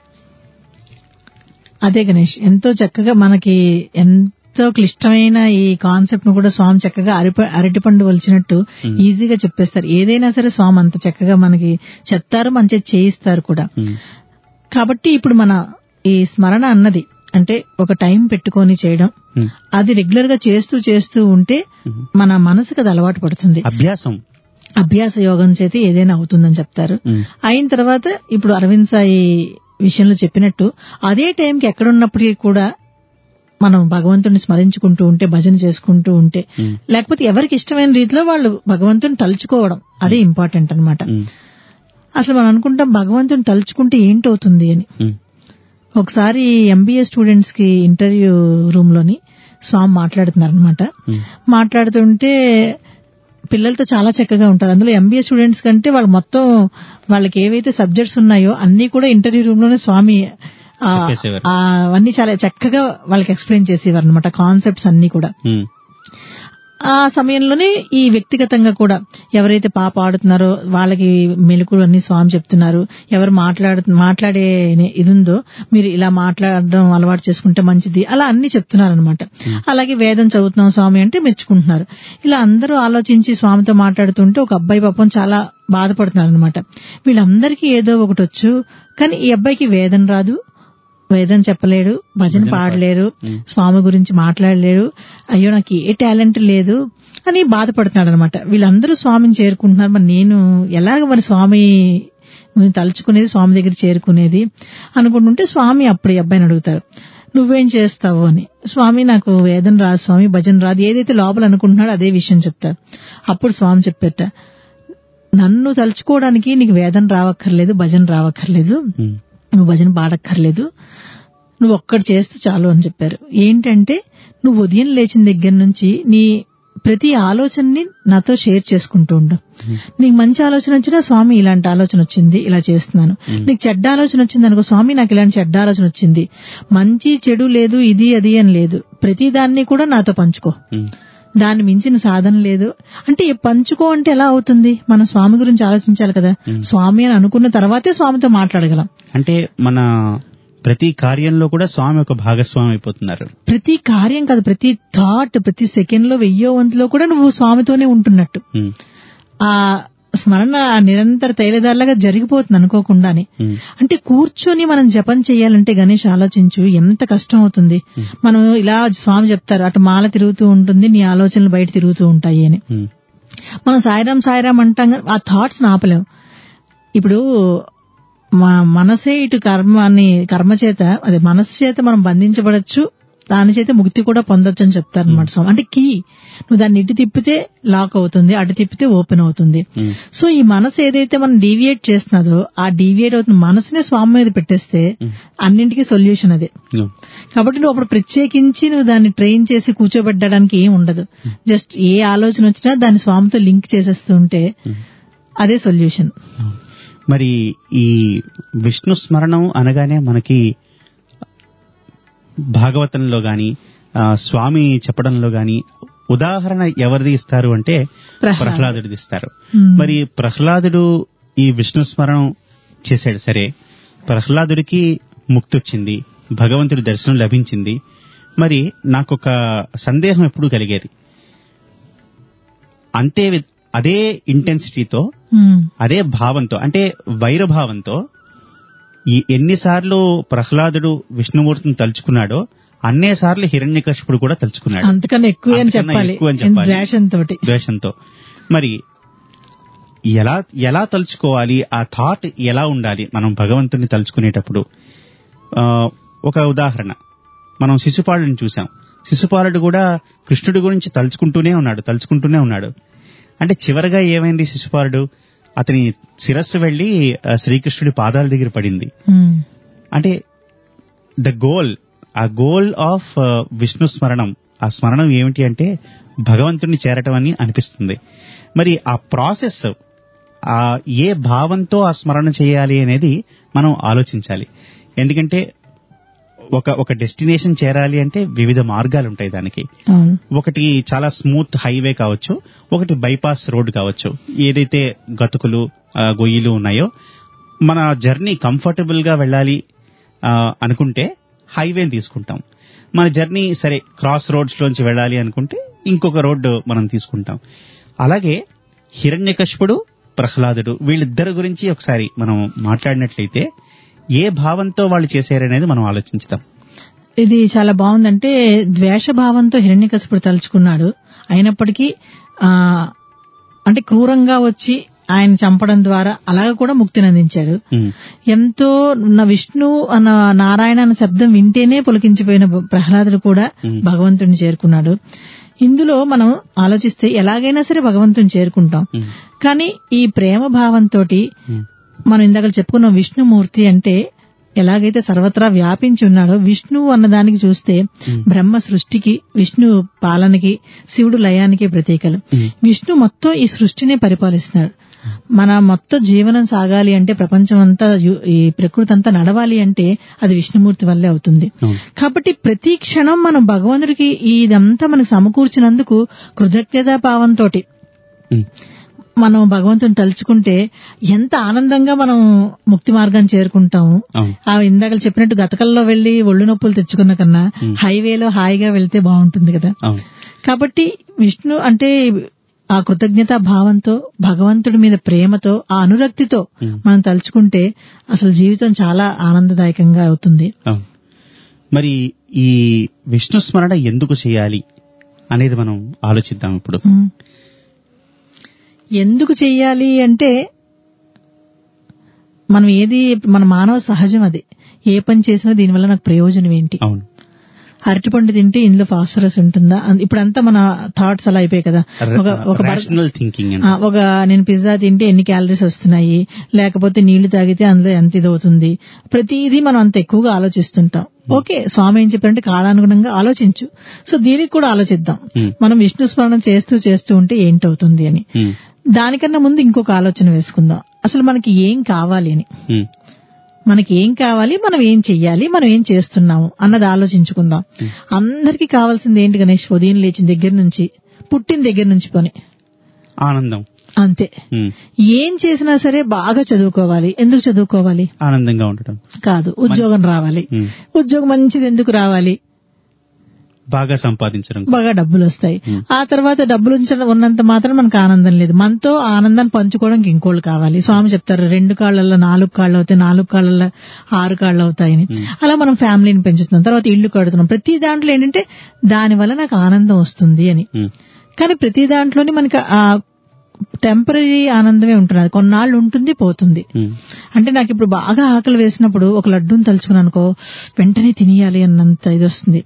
అదే గణేష్, ఎంతో చక్కగా మనకి ఎంతో క్లిష్టమైన ఈ కాన్సెప్ట్ ను కూడా స్వామి చక్కగా అరిప అరటిపండు వలిచినట్టు ఈజీగా చెప్పేస్తారు. ఏదైనా సరే స్వామి అంత చక్కగా మనకి చెప్తారు, మంచిగా చేయిస్తారు కూడా. ఉమ్, కాబట్టి ఇప్పుడు మన ఈ స్మరణ అన్నది అంటే ఒక టైం పెట్టుకొని చేయడం, ఉమ్, అది రెగ్యులర్ గా చేస్తూ చేస్తూ ఉంటే మన మనసుకు అది అలవాటు పడుతుంది. అభ్యాసం. అభ్యాస యోగం చేతి ఏదైనా అవుతుందని చెప్తారు. ఉమ్, అయిన తర్వాత ఇప్పుడు అరవింద్ సాయి విషయంలో చెప్పినట్టు అదే టైంకి ఎక్కడున్నప్పటికీ కూడా మనం భగవంతుడిని స్మరించుకుంటూ ఉంటే, భజన చేసుకుంటూ ఉంటే, ఉమ్, లేకపోతే ఎవరికి ఇష్టమైన రీతిలో వాళ్ళు భగవంతుని తలుచుకోవడం, అదే ఇంపార్టెంట్ అన్నమాట. ఉమ్, అసలు మనం అనుకుంటాం భగవంతుని తలుచుకుంటే ఏంటవుతుంది అని. ఉమ్, ఒకసారి ఎంబీఏ స్టూడెంట్స్ కి ఇంటర్వ్యూ రూమ్ లోని స్వామి మాట్లాడుతున్నారనమాట. ఉమ్, మాట్లాడుతుంటే పిల్లలతో చాలా చక్కగా ఉంటారు. అందులో ఎంబీఏ స్టూడెంట్స్ కంటే వాళ్ళు మొత్తం వాళ్ళకి ఏవైతే సబ్జెక్ట్స్ ఉన్నాయో అన్ని కూడా ఇంటర్వ్యూ రూమ్ లోనే స్వామి ఆ, చెప్పేసేవారు. ఆ, అవన్నీ చాలా చక్కగా వాళ్ళకి ఎక్స్ప్లెయిన్ చేసేవారు అనమాట, కాన్సెప్ట్స్ అన్ని కూడా. ఉమ్, ఆ సమయంలోనే ఈ వ్యక్తిగతంగా కూడా ఎవరైతే పాప ఆడుతున్నారో వాళ్ళకి మెలకులు అన్ని స్వామి చెప్తున్నారు. ఎవరు మాట్లాడు మాట్లాడే ఇది ఉందో మీరు ఇలా మాట్లాడడం అలవాటు చేసుకుంటే మంచిది, అలా అన్ని చెప్తున్నారు అనమాట. అలాగే వేదం చదువుతున్నాం స్వామి అంటే మెచ్చుకుంటున్నారు. ఇలా అందరూ ఆలోచించి స్వామితో మాట్లాడుతుంటే ఒక అబ్బాయి పాపం చాలా బాధపడుతున్నారు అనమాట. వీళ్ళందరికీ ఏదో ఒకటి వచ్చు, కానీ ఈ అబ్బాయికి వేదం రాదు, వేదం చెప్పలేడు, భజన పాడలేరు, స్వామి గురించి మాట్లాడలేరు, అయ్యో నాకు ఏ టాలెంట్ లేదు అని బాధపడుతున్నాడు అనమాట. వీళ్ళందరూ స్వామిని చేరుకుంటున్నారు, మరి నేను ఎలాగ మరి స్వామి తలుచుకునేది, స్వామి దగ్గర చేరుకునేది అనుకుంటుంటే స్వామి అప్పుడు ఈ అబ్బాయిని అడుగుతారు నువ్వేం చేస్తావు అని. స్వామి నాకు వేదం రాదు స్వామి, భజన రాదు, ఏదైతే లోపల అనుకుంటున్నాడో అదే విషయం చెప్తారు. అప్పుడు స్వామి చెప్పేట నన్ను తలుచుకోవడానికి నీకు వేదం రావక్కర్లేదు, భజన రావక్కర్లేదు, ఉమ్, నువ్వు భజన పాడక్కర్లేదు, నువ్వు ఒక్కటి చేస్తే చాలు అని చెప్పారు. ఏంటంటే నువ్వు ఉదయం లేచిన దగ్గర నుంచి నీ ప్రతి ఆలోచనని నాతో షేర్ చేసుకుంటూ ఉండు. నీకు మంచి ఆలోచన వచ్చినా స్వామి ఇలాంటి ఆలోచన వచ్చింది, ఇలా చేస్తున్నాను. నీకు చెడ్డ ఆలోచన వచ్చింది అనుకో, స్వామి నాకు ఇలాంటి చెడ్డ ఆలోచన వచ్చింది, మంచి చెడు లేదు, ఇది అది అని లేదు, ప్రతి దాన్ని కూడా నాతో పంచుకో, ఉమ్, దాన్ని మించిన సాధన లేదు. అంటే పంచుకో అంటే ఎలా అవుతుంది? మనం స్వామి గురించి ఆలోచించాలి కదా, స్వామి అని అనుకున్న తర్వాతే స్వామితో మాట్లాడగలం. అంటే మన ప్రతి కార్యంలో కూడా స్వామి ఒక భాగస్వామి అయిపోతున్నారు. ప్రతి కార్యం కాదు, ప్రతి థాట్, ప్రతి సెకండ్ లో వెయ్యో వంతులో కూడా నువ్వు స్వామితోనే ఉంటున్నట్టు. ఉమ్, ఆ స్మరణ నిరంతర తైలదారులాగా జరిగిపోతుంది అనుకోకుండానే. ఉమ్, అంటే కూర్చొని మనం జపం చేయాలంటే గణేష్ ఆలోచించు ఎంత కష్టం అవుతుంది. మనం ఇలా స్వామి చెప్తారు అటు మాల తిరుగుతూ ఉంటుంది, నీ ఆలోచనలు బయట తిరుగుతూ ఉంటాయి అని. ఉమ్, మనం సాయిరాం సాయిరాం అంటాం కానీ ఆ థాట్స్ ఆపలేం. ఇప్పుడు మా మనసే ఇటు కర్మని కర్మ చేత, అదే మనస్సు చేత మనం బంధించబడచ్చు, దాని చేత ముక్తి కూడా పొందొచ్చు అని చెప్తారు అనమాట స్వామి. అంటే కీ నువ్వు దాన్ని ఇటు తిప్పితే లాక్ అవుతుంది, అటు తిప్పితే ఓపెన్ అవుతుంది. సో ఈ మనసు ఏదైతే మనం డీవియేట్ చేస్తున్నదో ఆ డీవియేట్ అవుతున్న మనసునే స్వామి మీద పెట్టేస్తే అన్నింటికీ సొల్యూషన్ అదే. కాబట్టి నువ్వు అప్పుడు ప్రత్యేకించి నువ్వు దాన్ని ట్రైన్ చేసి కూర్చోబెట్టడానికి ఏం ఉండదు. జస్ట్ ఏ ఆలోచన వచ్చినా దాన్ని స్వామితో లింక్ చేసేస్తూ ఉంటే అదే సొల్యూషన్. మరి ఈ విష్ణు స్మరణం అనగానే మనకి భాగవతంలో గాని స్వామి చెప్పడంలో గాని ఉదాహరణ ఎవరిది ఇస్తారు అంటే ప్రహ్లాదుడిది ఇస్తారు. మరి ప్రహ్లాదుడు ఈ విష్ణు స్మరణం చేశాడు, సరే ప్రహ్లాదుడికి ముక్తి వచ్చింది, భగవంతుడి దర్శనం లభించింది. మరి నాకొక సందేహం ఎప్పుడు కలిగేది, అంటే అదే ఇంటెన్సిటీతో అదే భావంతో అంటే వైరభావంతో ఈ ఎన్నిసార్లు ప్రహ్లాదుడు విష్ణుమూర్తిని తలుచుకున్నాడో అన్నేసార్లు హిరణ్యకశిపుడు కూడా తలుచుకున్నాడు. అంతకన్నా ఎక్కువ అని చెప్పాలి, ద్వేషంతో. మరి ఎలా ఎలా తలుచుకోవాలి, ఆ థాట్ ఎలా ఉండాలి మనం భగవంతుని తలుచుకునేటప్పుడు? ఒక ఉదాహరణ, మనం శిశుపాలుని చూసాం. శిశుపాలుడు కూడా కృష్ణుడి గురించి తలుచుకుంటూనే ఉన్నాడు తలుచుకుంటూనే ఉన్నాడు అంటే చివరగా ఏమైంది, శిశుపాలుడు అతని శిరస్సు వెళ్లి శ్రీకృష్ణుడి పాదాల దగ్గర పడింది. అంటే ద గోల్, ఆ గోల్ ఆఫ్ విష్ణు స్మరణం, ఆ స్మరణం ఏమిటి అంటే భగవంతుడిని చేరటం అని అనిపిస్తుంది. మరి ఆ ప్రాసెస్, ఆ ఏ భావంతో ఆ స్మరణ చేయాలి అనేది మనం ఆలోచించాలి. ఎందుకంటే ఒక ఒక డెస్టినేషన్ చేరాలి అంటే వివిధ మార్గాలు ఉంటాయి దానికి. ఒకటి చాలా స్మూత్ హైవే కావచ్చు, ఒకటి బైపాస్ రోడ్ కావచ్చు. ఏదైతే గతుకులు గొయ్యిలు ఉన్నాయో మన జర్నీ కంఫర్టబుల్ గా వెళ్ళాలి అనుకుంటే హైవేని తీసుకుంటాం. మన జర్నీ సరే క్రాస్ రోడ్స్ లోంచి వెళ్ళాలి అనుకుంటే ఇంకొక రోడ్డు మనం తీసుకుంటాం. అలాగే హిరణ్యకశిపుడు ప్రహ్లాదుడు వీళ్ళిద్దరి గురించి ఒకసారి మనం మాట్లాడినట్లయితే ఏ భావంతో వాళ్ళు చేశారనేది మనం ఆలోచించుదాం. ఇది చాలా బాగుందంటే ద్వేష భావంతో హిరణ్యకశిపుడు తలుచుకున్నాడు. అయినప్పటికీ ఆ అంటే క్రూరంగా వచ్చి ఆయన చంపడం ద్వారా అలాగ కూడా ముక్తిని అందించాడు. ఎంతో నా విష్ణు అన్న నారాయణ అన్న శబ్దం వింటేనే పులకించిపోయిన ప్రహ్లాదుడు కూడా భగవంతుడిని చేరుకున్నాడు. ఇందులో మనం ఆలోచిస్తే ఎలాగైనా సరే భగవంతుని చేరుకుంటాం. కానీ ఈ ప్రేమ భావంతో మనం ఇందాక చెప్పుకున్న విష్ణుమూర్తి అంటే ఎలాగైతే సర్వత్రా వ్యాపించి ఉన్నాడో, విష్ణువు అన్నదానికి చూస్తే బ్రహ్మ సృష్టికి, విష్ణు పాలనకి, శివుడు లయానికి ప్రతీకలు. విష్ణు మొత్తం ఈ సృష్టినే పరిపాలిస్తున్నాడు. మన మొత్తం జీవనం సాగాలి అంటే, ప్రపంచం అంతా ఈ ప్రకృతి అంతా నడవాలి అంటే అది విష్ణుమూర్తి వల్లే అవుతుంది. కాబట్టి ప్రతి క్షణం మనం భగవంతుడికి ఇదంతా మనకు సమకూర్చినందుకు కృతజ్ఞతా భావంతో మనం భగవంతుని తలుచుకుంటే ఎంత ఆనందంగా మనం ముక్తి మార్గాన్ని చేరుకుంటాము. ఆ ఇందాక చెప్పినట్టు గతకల్లో వెళ్లి ఒళ్ళు నొప్పులు తెచ్చుకున్న కన్నా హైవేలో హాయిగా వెళ్తే బాగుంటుంది కదా. కాబట్టి విష్ణు అంటే ఆ కృతజ్ఞతా భావంతో, భగవంతుడి మీద ప్రేమతో, ఆ అనురక్తితో మనం తలుచుకుంటే అసలు జీవితం చాలా ఆనందదాయకంగా అవుతుంది. మరి ఈ విష్ణు స్మరణ ఎందుకు చేయాలి అనేది మనం ఆలోచిద్దాం ఇప్పుడు. ఎందుకు చెయ్యాలి అంటే మనం ఏది మన మానవ సహజం, అది ఏ పని చేసినా దీనివల్ల నాకు ప్రయోజనం ఏంటి. అవును, అరటిపండు తింటే ఇందులో ఫాస్ఫరస్ ఉంటుందా, ఇప్పుడంతా మన థాట్స్ అలా అయిపోయాయి కదా. ఒక ఒక నేను పిజ్జా తింటే ఎన్ని క్యాలరీస్ వస్తున్నాయి, లేకపోతే నీళ్లు తాగితే అందులో ఎంత ఇది అవుతుంది, ప్రతిదీ మనం అంత ఎక్కువగా ఆలోచిస్తుంటాం. ఓకే, స్వామి ఏం చెప్పారంటే కాలానుగుణంగా ఆలోచించు. సో దీనికి కూడా ఆలోచిద్దాం, మనం విష్ణు స్మరణం చేస్తూ చేస్తూ ఉంటే ఏంటవుతుంది అని. దానికన్నా ముందు ఇంకొక ఆలోచన వేసుకుందాం, అసలు మనకి ఏం కావాలి అని. మనకి ఏం కావాలి, మనం ఏం చెయ్యాలి, మనం ఏం చేస్తున్నాము అన్నది ఆలోచించుకుందాం. అందరికీ కావాల్సింది ఏంటి గణేష్? ఉదయం లేచిన దగ్గర నుంచి పుట్టిన దగ్గర నుంచి పని ఆనందం, అంతే. ఏం చేసినా సరే బాగా చదువుకోవాలి. ఎందుకు చదువుకోవాలి? ఆనందంగా ఉండటం కాదు, ఉద్యోగం రావాలి. ఉద్యోగం మంచిది ఎందుకు రావాలి? బాగా సంపాదించడం, బాగా డబ్బులు వస్తాయి. ఆ తర్వాత డబ్బులు ఉన్నంత మాత్రం మనకు ఆనందం లేదు. మనతో ఆనందాన్ని పంచుకోవడానికి ఇంకోళ్ళు కావాలి. స్వామి చెప్తారు, రెండు కాళ్లలో నాలుగు కాళ్ళు అవుతాయి, నాలుగు కాళ్లలో ఆరు కాళ్ళు అవుతాయని. అలా మనం ఫ్యామిలీని పెంచుతున్నాం, తర్వాత ఇళ్లు కడుతున్నాం. ప్రతి దాంట్లో ఏంటంటే దానివల్ల నాకు ఆనందం వస్తుంది అని. కానీ ప్రతి దాంట్లోని మనకి ఆ టెంపరీ ఆనందమే ఉంటుంది, కొన్నాళ్ళు ఉంటుంది, పోతుంది. అంటే నాకు ఇప్పుడు బాగా ఆకలి వేసినప్పుడు ఒక లడ్డూని తలుచుకున్నాను అనుకో, వెంటనే తినేయాలి అన్నంత ఇది వస్తుంది.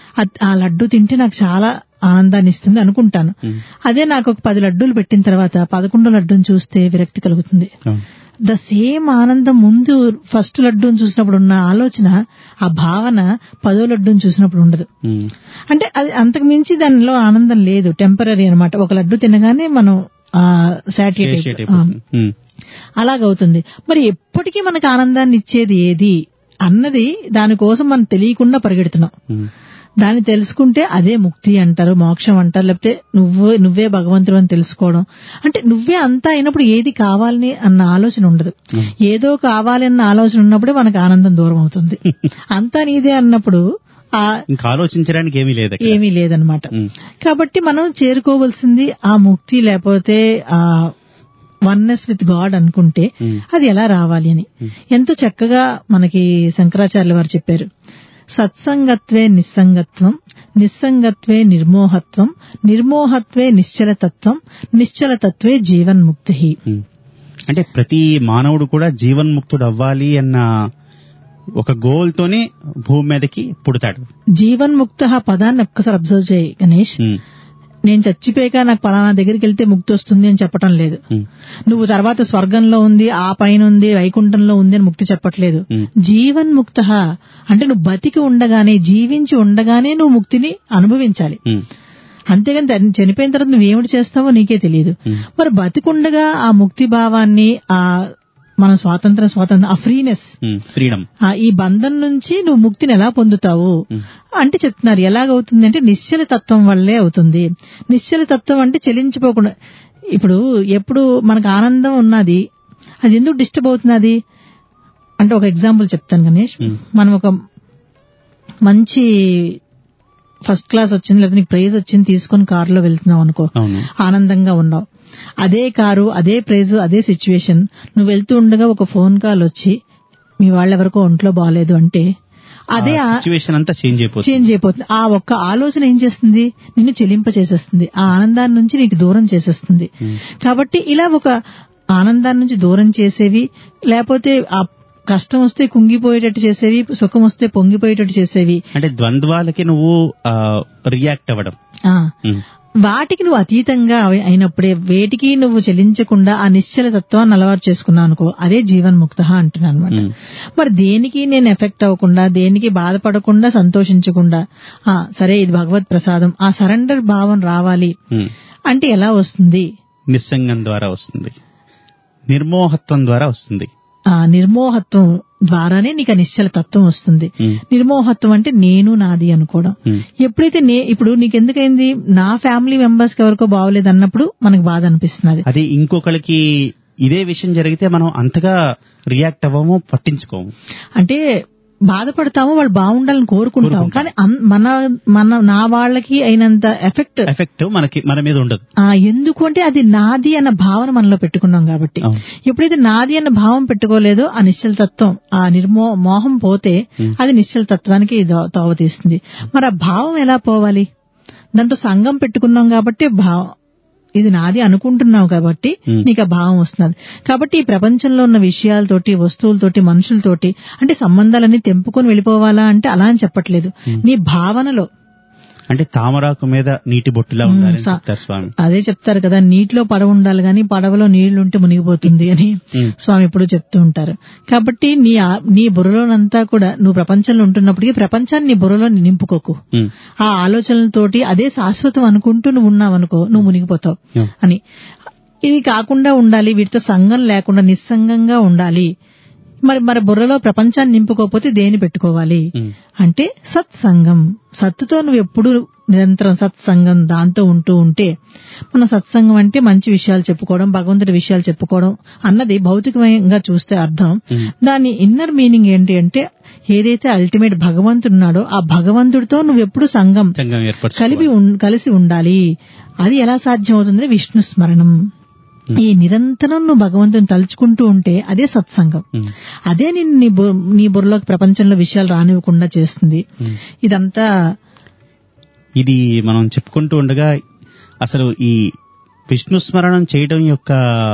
అద్- ఆ లడ్డు తింటే నాకు చాలా ఆనందాన్ని ఇస్తుంది అనుకుంటాను. అదే నాకు ఒక పది లడ్డూలు పెట్టిన తర్వాత పదకొండో లడ్డూని చూస్తే విరక్తి కలుగుతుంది. అవును. ద సేమ్ ఆనందం ముందు ఫస్ట్ లడ్డూని చూసినప్పుడు ఉన్న ఆలోచన, ఆ భావన పదో లడ్డూని చూసినప్పుడు ఉండదు. ఉమ్. అంటే అది అంతకు మించి దానిలో ఆనందం లేదు, టెంపరీ అన్నమాట. ఒక లడ్డు తినగానే మనం సాటిస్ఫైడ్ Satiate అయిపోతుంది. ఉమ్. అలాగవుతుంది. మరి ఎప్పటికీ మనకు ఆనందాన్ని ఇచ్చేది ఏది అన్నది దానికోసం మనం తెలియకుండా పరిగెడుతున్నాం. ఉమ్. దాన్ని తెలుసుకుంటే అదే ముక్తి అంటారు, మోక్షం అంటారు. లేకపోతే నువ్వే నువ్వే భగవంతుడు అని తెలుసుకోవడం. అంటే నువ్వే అంతా అయినప్పుడు ఏది కావాలని అన్న ఆలోచన ఉండదు. ఏదో కావాలి అన్న ఆలోచన ఉన్నప్పుడే మనకు ఆనందం దూరం అవుతుంది. అంతా నీదే అన్నప్పుడు ఆ ఇంకా ఆలోచించడానికి ఏమీ లేదు అక్కడ. ఏమీ లేదనమాట. ఉమ్. కాబట్టి మనం చేరుకోవలసింది ఆ ముక్తి, లేకపోతే ఆ వన్నెస్ విత్ గాడ్ అనుకుంటే Hmm. అది ఎలా రావాలి అని ఎంతో చక్కగా మనకి శంకరాచార్యుల వారు చెప్పారు. సత్సంగత్వే నిస్సంగత్వం, నిస్సంగత్వే నిర్మోహత్వం, నిర్మోహత్వే నిశ్చలతత్వం, నిశ్చలతత్వే జీవన్ముక్తి. ఉమ్. అంటే ప్రతి మానవుడు కూడా జీవన్ముక్తుడు అవ్వాలి అన్న ఒక గోల్ తోనే భూమి మీదకి పుడతాడు. జీవన్ముక్త పదాన్ని ఒక్కసారి అబ్జర్వ్ చేయి గణేష్. ఉమ్. నేను చచ్చిపోయాక నాకు పలానా దగ్గరికి వెళ్తే ముక్తి వస్తుంది అని చెప్పటం లేదు. ఉమ్. నువ్వు తర్వాత స్వర్గంలో ఉంది, ఆ పైన ఉంది, వైకుంఠంలో ఉంది అని ముక్తి చెప్పట్లేదు. Hmm. జీవన్ముక్త అంటే నువ్వు బతికి ఉండగానే, జీవించి ఉండగానే నువ్వు ముక్తిని అనుభవించాలి. ఉమ్. అంతేగాని దాన్ని చనిపోయిన తర్వాత నువ్వేమిటి చేస్తావో నీకే తెలియదు. Hmm. మరి బతికుండగా ఆ ముక్తి భావాన్ని, ఆ మన స్వాతంత్రం స్వాతంత్రం ఆ ఫ్రీనెస్, ఉమ్. ఫ్రీడమ్. ఆ ఈ బంధం నుంచి నువ్వు ముక్తిని ఎలా పొందుతావు Hmm. అంటే చెప్తున్నారు. ఎలాగవుతుంది అంటే నిశ్చల తత్వం వల్లే అవుతుంది. నిశ్చల తత్వం అంటే చెలించిపోకుండా. ఇప్పుడు ఎప్పుడు మనకు ఆనందం ఉన్నది, అది ఎందుకు డిస్టర్బ్ అవుతున్నది అంటే ఒక ఎగ్జాంపుల్ చెప్తాను గణేష్. Hmm. మనం ఒక మంచి ఫస్ట్ క్లాస్ వచ్చింది, లేకపోతే నీకు ప్రైజ్ వచ్చింది తీసుకుని కారులో వెళ్తున్నావు అనుకో, అవును. ఆనందంగా ఉన్నావు. అదే కారు, అదే ప్రైజ్, అదే సిచ్యువేషన్ నువ్వు వెళ్తూ ఉండగా ఒక ఫోన్ కాల్ వచ్చి మీ వాళ్ళెవరికో ఒంట్లో బాగాలేదు అంటే అదే ఆ సిచ్యువేషన్ అంతా చేంజ్ అయిపోతుంది. చేంజ్ అయిపోతుంది. ఆ ఒక్క ఆలోచన ఏం చేస్తుంది, నిన్ను చెలింప చేసేస్తుంది, ఆ ఆనందాన్ని నుంచి నీకు దూరం చేసేస్తుంది. కాబట్టి ఇలా ఒక ఆనందాన్ని నుంచి దూరం చేసేవి, లేకపోతే ఆ కష్టం వస్తే కుంగిపోయేటట్టు చేసేవి, సుఖం వస్తే పొంగిపోయేటట్టు చేసేవి, అంటే ద్వంద్వాలకి నువ్వు రియాక్ట్ అవ్వడం. ఆ ఉమ్. వాటికి నువ్వు అతీతంగా అవి- అయినప్పుడే, వేటికి నువ్వు చెలించకుండా ఆ నిశ్చల తత్వాన్ని అలవాటు చేసుకున్నావు అనుకో, అదే జీవన్ముక్త అంటున్నాను అనమాట. ఉమ్. మరి దేనికి నేను ఎఫెక్ట్ అవ్వకుండా, దేనికి బాధపడకుండా, సంతోషించకుండా, ఆ సరే ఇది భగవత్ ప్రసాదం, ఆ సరెండర్ భావం రావాలి ఉమ్. అంటే ఎలా వస్తుంది? నిస్సంగం ద్వారా వస్తుంది, నిర్మోహత్వం ద్వారా వస్తుంది. ఆ నిర్మోహత్వం ద్వారానే నీకు ఆ నిశ్చల తత్వం వస్తుంది. ఉమ్. నిర్మోహత్వం అంటే నేను నాది అనుకోవడం. ఉమ్. ఎప్పుడైతే నే ఇప్పుడు నీకెందుకైంది, నా ఫ్యామిలీ మెంబర్స్ కి ఎవరికో బాగోలేదు అన్నప్పుడు మనకు బాధ అనిపిస్తున్నది. అది ఇంకొకరికి ఇదే విషయం జరిగితే మనం అంతగా రియాక్ట్ అవ్వము, పట్టించుకోము. అంటే బాధపడతాము, వాళ్ళు బాగుండాలని కోరుకుంటాం. కోరుకుంటాం. కానీ అన్- మన మన నా వాళ్ళకి అయినంత ఎఫెక్ట్ ఎఫెక్ట్ మనకి మన మీద ఉండదు. ఆ ఎందుకు అంటే అది నాది అన్న భావన మనలో పెట్టుకున్నాం కాబట్టి. అవును. ఎప్పుడైతే నాది అన్న భావం పెట్టుకోలేదో ఆ నిశ్చల తత్వం, ఆ నిర్మో మోహం పోతే Hmm. అది నిశ్చల తత్వానికి దో- తోవ తీస్తుంది. మరి ఆ భావం ఎలా పోవాలి? దాంతో సంఘం పెట్టుకున్నాం కాబట్టి భావం, ఇది నాది అనుకుంటున్నావు కాబట్టి Hmm. నీకు ఆ భావం వస్తున్నది. కాబట్టి ఈ ప్రపంచంలో ఉన్న విషయాలతోటి, వస్తువులతోటి, మనుషులతోటి అంటే సంబంధాలన్నీ తెంపుకొని వెళ్ళిపోవాలా అంటే అలా అని చెప్పట్లేదు. నీ భావనలో అంటే తామరాకు మీద నీటి బొట్టులా ఉమ్, ఉండాలని సా- చెప్తారు స్వామి. అదే చెప్తారు కదా, నీటిలో పడవ ఉండాలి గాని పడవలో నీళ్లుంటే మునిగిపోతుంది అని ఉమ్. స్వామి ఎప్పుడు చెప్తూ ఉంటారు. కాబట్టి నీ ఆ- నీ బుర్రలోనంతా కూడా నువ్వు ప్రపంచంలో ఉంటున్నప్పటికీ ప్రపంచాన్ని నీ బుర్రలో నింపుకోకు. ఉమ్. ఆ ఆలోచనలతోటి అదే శాశ్వతం అనుకుంటూ నువ్వు ఉన్నావనుకో, నువ్వు మునిగిపోతావు ఉమ్. అని. ఇది కాకుండా ఉండాలి, వీటితో సంఘం లేకుండా నిస్సంగంగా ఉండాలి. మరి మరి బుర్రలో ప్రపంచాన్ని నింపుకోకపోతే దేని పెట్టుకోవాలి ఉమ్. అంటే సత్సంగం. సత్తుతో నువ్వు ఎప్పుడు నిరంతరం సత్సంగం దాంతో ఉంటూ ఉంటే, మన సత్సంగం అంటే మంచి విషయాలు చెప్పుకోవడం, భగవంతుడి విషయాలు చెప్పుకోవడం అన్నది భౌతికంగా చూస్తే అర్థం. ఉమ్. దాని ఇన్నర్ మీనింగ్ ఏంటి అంటే ఏదైతే అల్టిమేట్ భగవంతుడున్నాడో ఆ భగవంతుడితో నువ్వు ఎప్పుడు సంఘం సంఘం ఏర్పరచుకోవాలి. కలిపి ఉన్- కలిసి ఉండాలి. అది ఎలా సాధ్యం అవుతుంది? విష్ణు స్మరణం. ఈ నిరంతరం నువ్వు భగవంతుని తలుచుకుంటూ ఉంటే అదే సత్సంగం. ఉమ్. అదే నిన్ను నీ బు- నీ బుర్రలోకి ప్రపంచంలో విషయాలు రానివ్వకుండా చేస్తుంది. ఉమ్. ఇదంతా ఇది మనం చెప్పుకుంటూ ఉండగా అసలు ఈ విష్ణు స్మరణం చేయడం యొక్క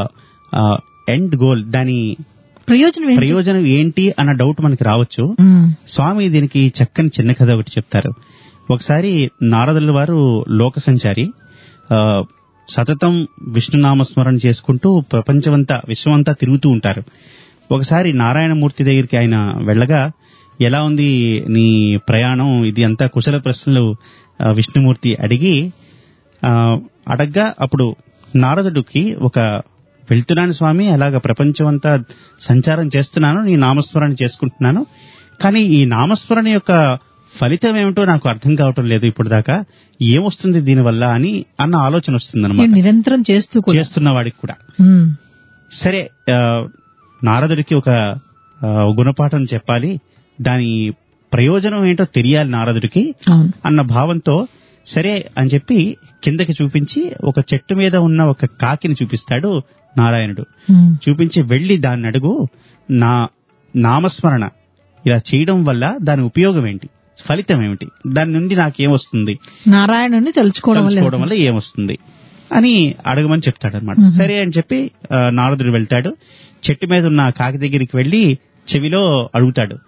ఎండ్ గోల్, దాని ప్రయోజనం ఏంటి? ప్రయోజనం ఏంటి అన్న డౌట్ మనకి రావచ్చు. ఉమ్, స్వామి దీనికి చక్కని చిన్న కథ ఒకటి చెప్తారు. ఒకసారి నారదుల వారు లోక సంచారి, ఆ, సతతం విష్ణునామస్మరణ చేసుకుంటూ ప్రపంచమంతా విశ్వమంతా తిరుగుతూ ఉంటారు. ఒకసారి నారాయణమూర్తి దగ్గరికి ఆయన వెళ్ళగా, ఎలా ఉంది నీ ప్రయాణం, ఇది అంతా కుశల ప్రశ్నలు ఆ, విష్ణుమూర్తి అడిగి ఆ, అడగ్గా అప్పుడు నారదుడికి ఒక వెళ్తున్నాను స్వామి, అలాగ ప్రపంచమంతా సంచారం చేస్తున్నాను, నీ నామస్మరణ చేసుకుంటున్నాను, కానీ ఈ నామస్మరణ యొక్క ఫలితం ఏమిటో నాకు అర్థం కావటం లేదు ఇప్పుడు దాకా, ఏమొస్తుంది దీనివల్ల అని అన్న ఆలోచన వస్తుందన్నమాట నిరంతరం చేస్తూ కూడా. చేస్తున్న వాడికి కూడా. ఉమ్, సరే, ఆ, నారదుడికి ఒక ఆ, గుణపాఠం చెప్పాలి, దాని ప్రయోజనం ఏంటో తెలియాలి నారదుడికి అవును. అన్న భావంతో సరే అని చెప్పి కిందకి చూపించి ఒక చెట్టు మీద ఉన్న ఒక కాకిని చూపిస్తాడు నారాయణుడు. ఉమ్, చూపించి వెళ్లి దాన్ని అడుగు, నా నామస్మరణ ఇలా చేయడం వల్ల దాని ఉపయోగం ఏంటి, ఫలితం ఏమిటి, దాని నుండి నాకేమొస్తుంది, నారాయణుని తెలుసుకోవడం వల్ల తెలుసుకోవడం వల్ల ఏమొస్తుంది అని అడగమని చెప్తాడనమాట. సరే అని చెప్పి ఆ, నారదుడు వెళ్తాడు. చెట్టు మీద ఉన్న కాకి దగ్గరికి వెళ్లి చెవిలో అడుగుతాడు,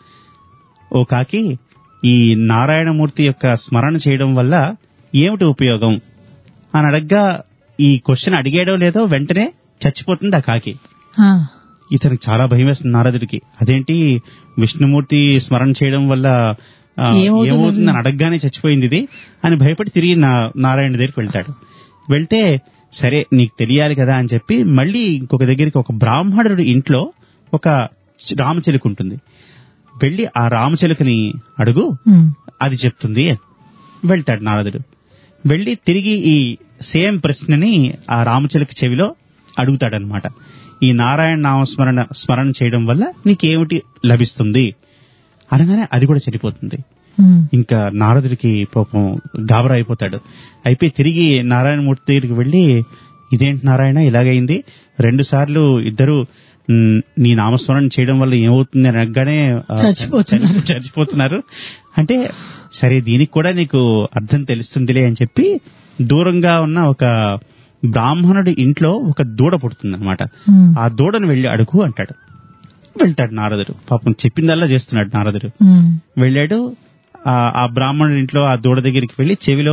ఓ కాకి, ఈ నారాయణమూర్తి యొక్క స్మరణ చేయడం వల్ల ఏమిటి ఉపయోగం అని అడగ్గా, ఈ క్వశ్చన్ అడిగేయడం లేదో వెంటనే చచ్చిపోతుంది ఆ కాకి. ఆ, ఇతనికి చాలా భయం వేస్తుంది నారదుడికి. అదేంటి విష్ణుమూర్తి స్మరణ చేయడం వల్ల ఆ, ఏమవుతుంది? ఏమవుతుందని అడగగానే చచ్చిపోయింది ఇది అని భయపడి తిరిగి నా నారాయణ దగ్గరికి వెళ్తాడు. వెళ్తే సరే నీకు తెలియాలి కదా అని చెప్పి మళ్ళీ ఇంకొక దగ్గరికి, ఒక బ్రాహ్మణుడి ఇంట్లో ఒక రామచిలుక ఉంటుంది, వెళ్లి ఆ రామచిలుకని అడుగు, ఉమ్, అది చెప్తుంది. వెళ్తాడు నారదుడు. వెళ్లి తిరిగి ఈ సేమ్ ప్రశ్నని ఆ రామచిలుక చెవిలో అడుగుతాడనమాట. ఈ నారాయణ నామస్మరణ స్మరణ చేయడం వల్ల నీకేమిటి లభిస్తుంది అనగానే అది కూడా చనిపోతుంది. ఉమ్, ఇంకా నారదుడికి పాపం గాబరా అయిపోతాడు. అయిపోయి తిరిగి నారాయణమూర్తి దగ్గరికి వెళ్లి, ఇదేంటి నారాయణ ఇలాగైంది, రెండు సార్లు ఇద్దరు మ్, నీ నామస్మరణ చేయడం వల్ల ఏమవుతుంది అని అనగానే ఆ, చచ్చిపోతున్నారు. చచ్చిపోతున్నారు అంటే, సరే దీనికి కూడా నీకు అర్థం తెలుస్తుందిలే అని చెప్పి దూరంగా ఉన్న ఒక బ్రాహ్మణుడి ఇంట్లో ఒక దూడ పుడుతుందన్నమాట. ఉమ్, ఆ దూడను వెళ్లి అడుగు అంటాడు. వెళ్తాడు నారదుడు. పాపం చెప్పిందల్లా చేస్తున్నాడు నారదుడు. ఉమ్, వెళ్ళాడు. ఆ ఆ బ్రాహ్మణుడి ఇంట్లో ఆ దూడ దగ్గరికి వెళ్లి చెవిలో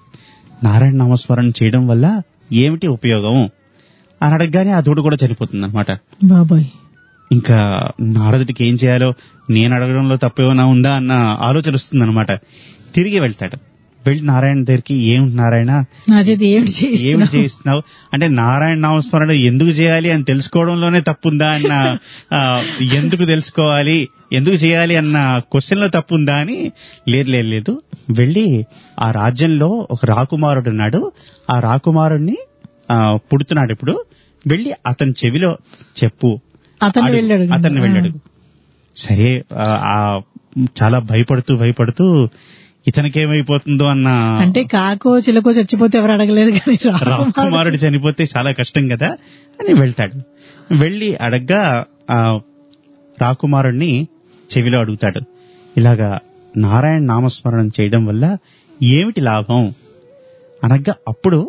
నారాయణ నామస్మరణ చేయడం వల్ల ఏమిటి ఉపయోగం అని అడగగానే ఆ దూడ కూడా చనిపోతుంది అనమాట. బాబాయ్. ఇంకా నారదుడికి ఏం చేయాలో, నేను అడగడంలో తప్పేమైనా ఉందా అన్న ఆలోచన వస్తుంది అనమాట. తిరిగి వెళ్తాడు. వెళ్ళి నారాయణ దగ్గరికి, ఏమిటి నారాయణ నా చేతి ఏమిటి ఏమిటి చేయిస్తున్నావు? చేస్తున్నావు అంటే, నారాయణ నామస్మరణ ఎందుకు చేయాలి అని తెలుసుకోవడంలోనే తప్పుందా అన్న, ఆ, ఎందుకు తెలుసుకోవాలి ఎందుకు చేయాలి అన్న క్వశ్చన్ లో తప్పుందా అని, లేదు లేదు లేదు వెళ్ళి ఆ రాజ్యంలో ఒక రాకుమారుడు ఉన్నాడు, ఆ రాకుమారుడిని ఆ, పుడుతున్నాడు ఇప్పుడు, వెళ్ళి అతని చెవిలో చెప్పు, అతన్ని అడుగు. వెళ్ళాడు. అతన్ని వెళ్ళాడు. సరే, ఆ, ఆ, చాలా భయపడుతూ భయపడుతూ ఇతనికేమైపోతుందో అన్న, అంటే కాకో చిలకో చచ్చిపోతే ఎవరు అడగలేదు కానీ రాకుమారుడు రాకుమారుడు చనిపోతే చాలా కష్టం కదా అని వెళ్తాడు. వెళ్ళి అడగ్గా ఆ రాకుమారుణ్ణి చెవిలో అడుగుతాడు, ఇలాగా నారాయణ నామస్మరణం చేయడం వల్ల ఏమిటి లాభం అనగా, అప్పుడు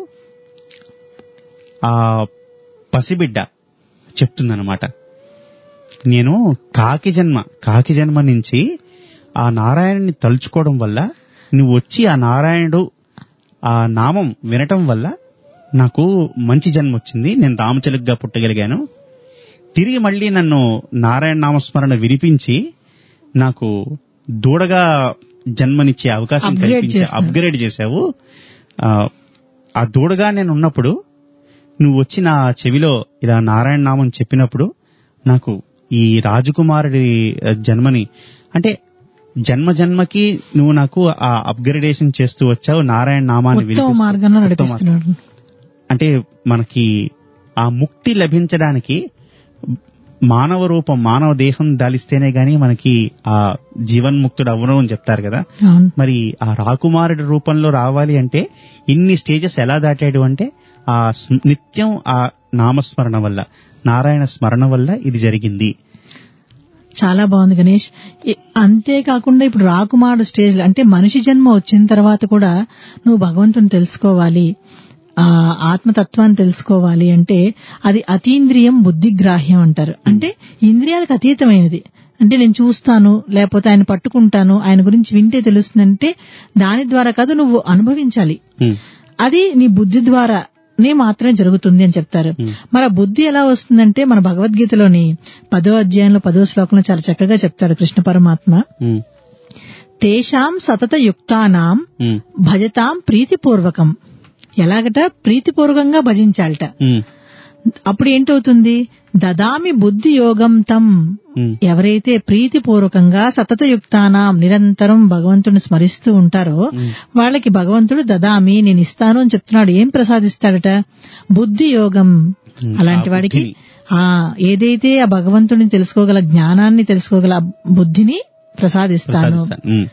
ఆ పసిబిడ్డ చెప్తుందన్నమాట, నేను కాకి జన్మ కాకి జన్మ నుంచి ఆ నారాయణుని తలుచుకోవడం వల్ల, నువ్వు వచ్చి ఆ నారాయణుడు ఆ నామం వినటం వల్ల నాకు మంచి జన్మ వచ్చింది, నేను రామచిలుకగా పుట్టగలిగాను. తిరిగి మళ్ళీ నన్ను నారాయణ నామస్మరణ వినిపించి నాకు దూడగా జన్మనిచ్చే అవకాశం Upgrade కల్పించి చేశావు. అప్గ్రేడ్ చేశావు. ఆ, ఆ దూడగా నేను ఉన్నప్పుడు నువ్వు వచ్చి నా చెవిలో ఇలా నారాయణ నామం చెప్పినప్పుడు నాకు ఈ రాజకుమారుడి జన్మని, అంటే జన్మ జన్మకి నువ్వు నాకు ఆ అప్గ్రేడేషన్ చేస్తూ వచ్చావు, నారాయణ నామాన్ని ఉత్తమ వినిపిస్తూ. మార్గంలో ఉత్తమ- నడిపిస్తున్నాడు. అంటే మనకి ఆ ముక్తి లభించడానికి మానవ రూపం, మానవ దేహం దాలిస్తేనే గాని మనకి ఆ జీవన్ముక్తుడు అవ్వను అని చెప్తారు కదా. అవును. మరి ఆ రాకుమారుడి రూపంలో రావాలి అంటే ఇన్ని స్టేజెస్ ఎలా దాటాడు అంటే, ఆ స్మ- నిత్యం ఆ నామస్మరణ వల్ల, నారాయణ స్మరణ వల్ల ఇది జరిగింది. చాలా బాగుంది గణేష్. ఈ- అంతేకాకుండా ఇప్పుడు రాకుమారుడు స్టేజ్ లో, అంటే మనిషి జన్మ వచ్చిన తర్వాత కూడా నువ్వు భగవంతుని తెలుసుకోవాలి, ఆ ఆత్మతత్వాన్ని తెలుసుకోవాలి అంటే అది అతీంద్రియం బుద్ధిగ్రాహ్యం అంటారు. అంటే ఇంద్రియాలకు అతీతమైనది. అంటే నేను చూస్తాను, లేకపోతే ఆయన పట్టుకుంటాను, ఆయన గురించి వింటే తెలుస్తుందంటే దాని ద్వారా కాదు, నువ్వు అనుభవించాలి. ఉమ్, అది నీ బుద్ధి ద్వారానే మాత్రమే జరుగుతుంది అని చెప్తారు. మరి ఆ బుద్ధి ఎలా వస్తుందంటే మన భగవద్గీతలోని పదో అధ్యాయంలో పదో శ్లోకంలో చాలా చక్కగా చెప్తారు కృష్ణ పరమాత్మ. ఉమ్, తేషాం సతత యుక్తానాం ఉమ్, భజతాం ప్రీతిపూర్వకం. ఎలాగట? ప్రీతిపూర్వకంగా భజించాలట. ఉమ్, అప్పుడు ఏంటవుతుంది? దదామి బుద్ధి యోగం తం. ఉమ్, ఎవరైతే ప్రీతిపూర్వకంగా సతత యుక్తానాం నిరంతరం భగవంతుడిని స్మరిస్తూ ఉంటారో వాళ్ళకి భగవంతుడు దదామి నేను ఇస్తాను అని చెప్తున్నాడు. ఏం ప్రసాదిస్తాడట? బుద్ధి యోగం. ఉమ్, అలాంటి ఆ వాడికి బుద్ధిని. ఆ ఏదైతే ఆ భగవంతుడిని తెలుసుకోగల జ్ఞానాన్ని తెలుసుకోగల ఆ బుద్ధిని ప్రసాదిస్తాను. ప్రసాదిస్తాను. ఉమ్,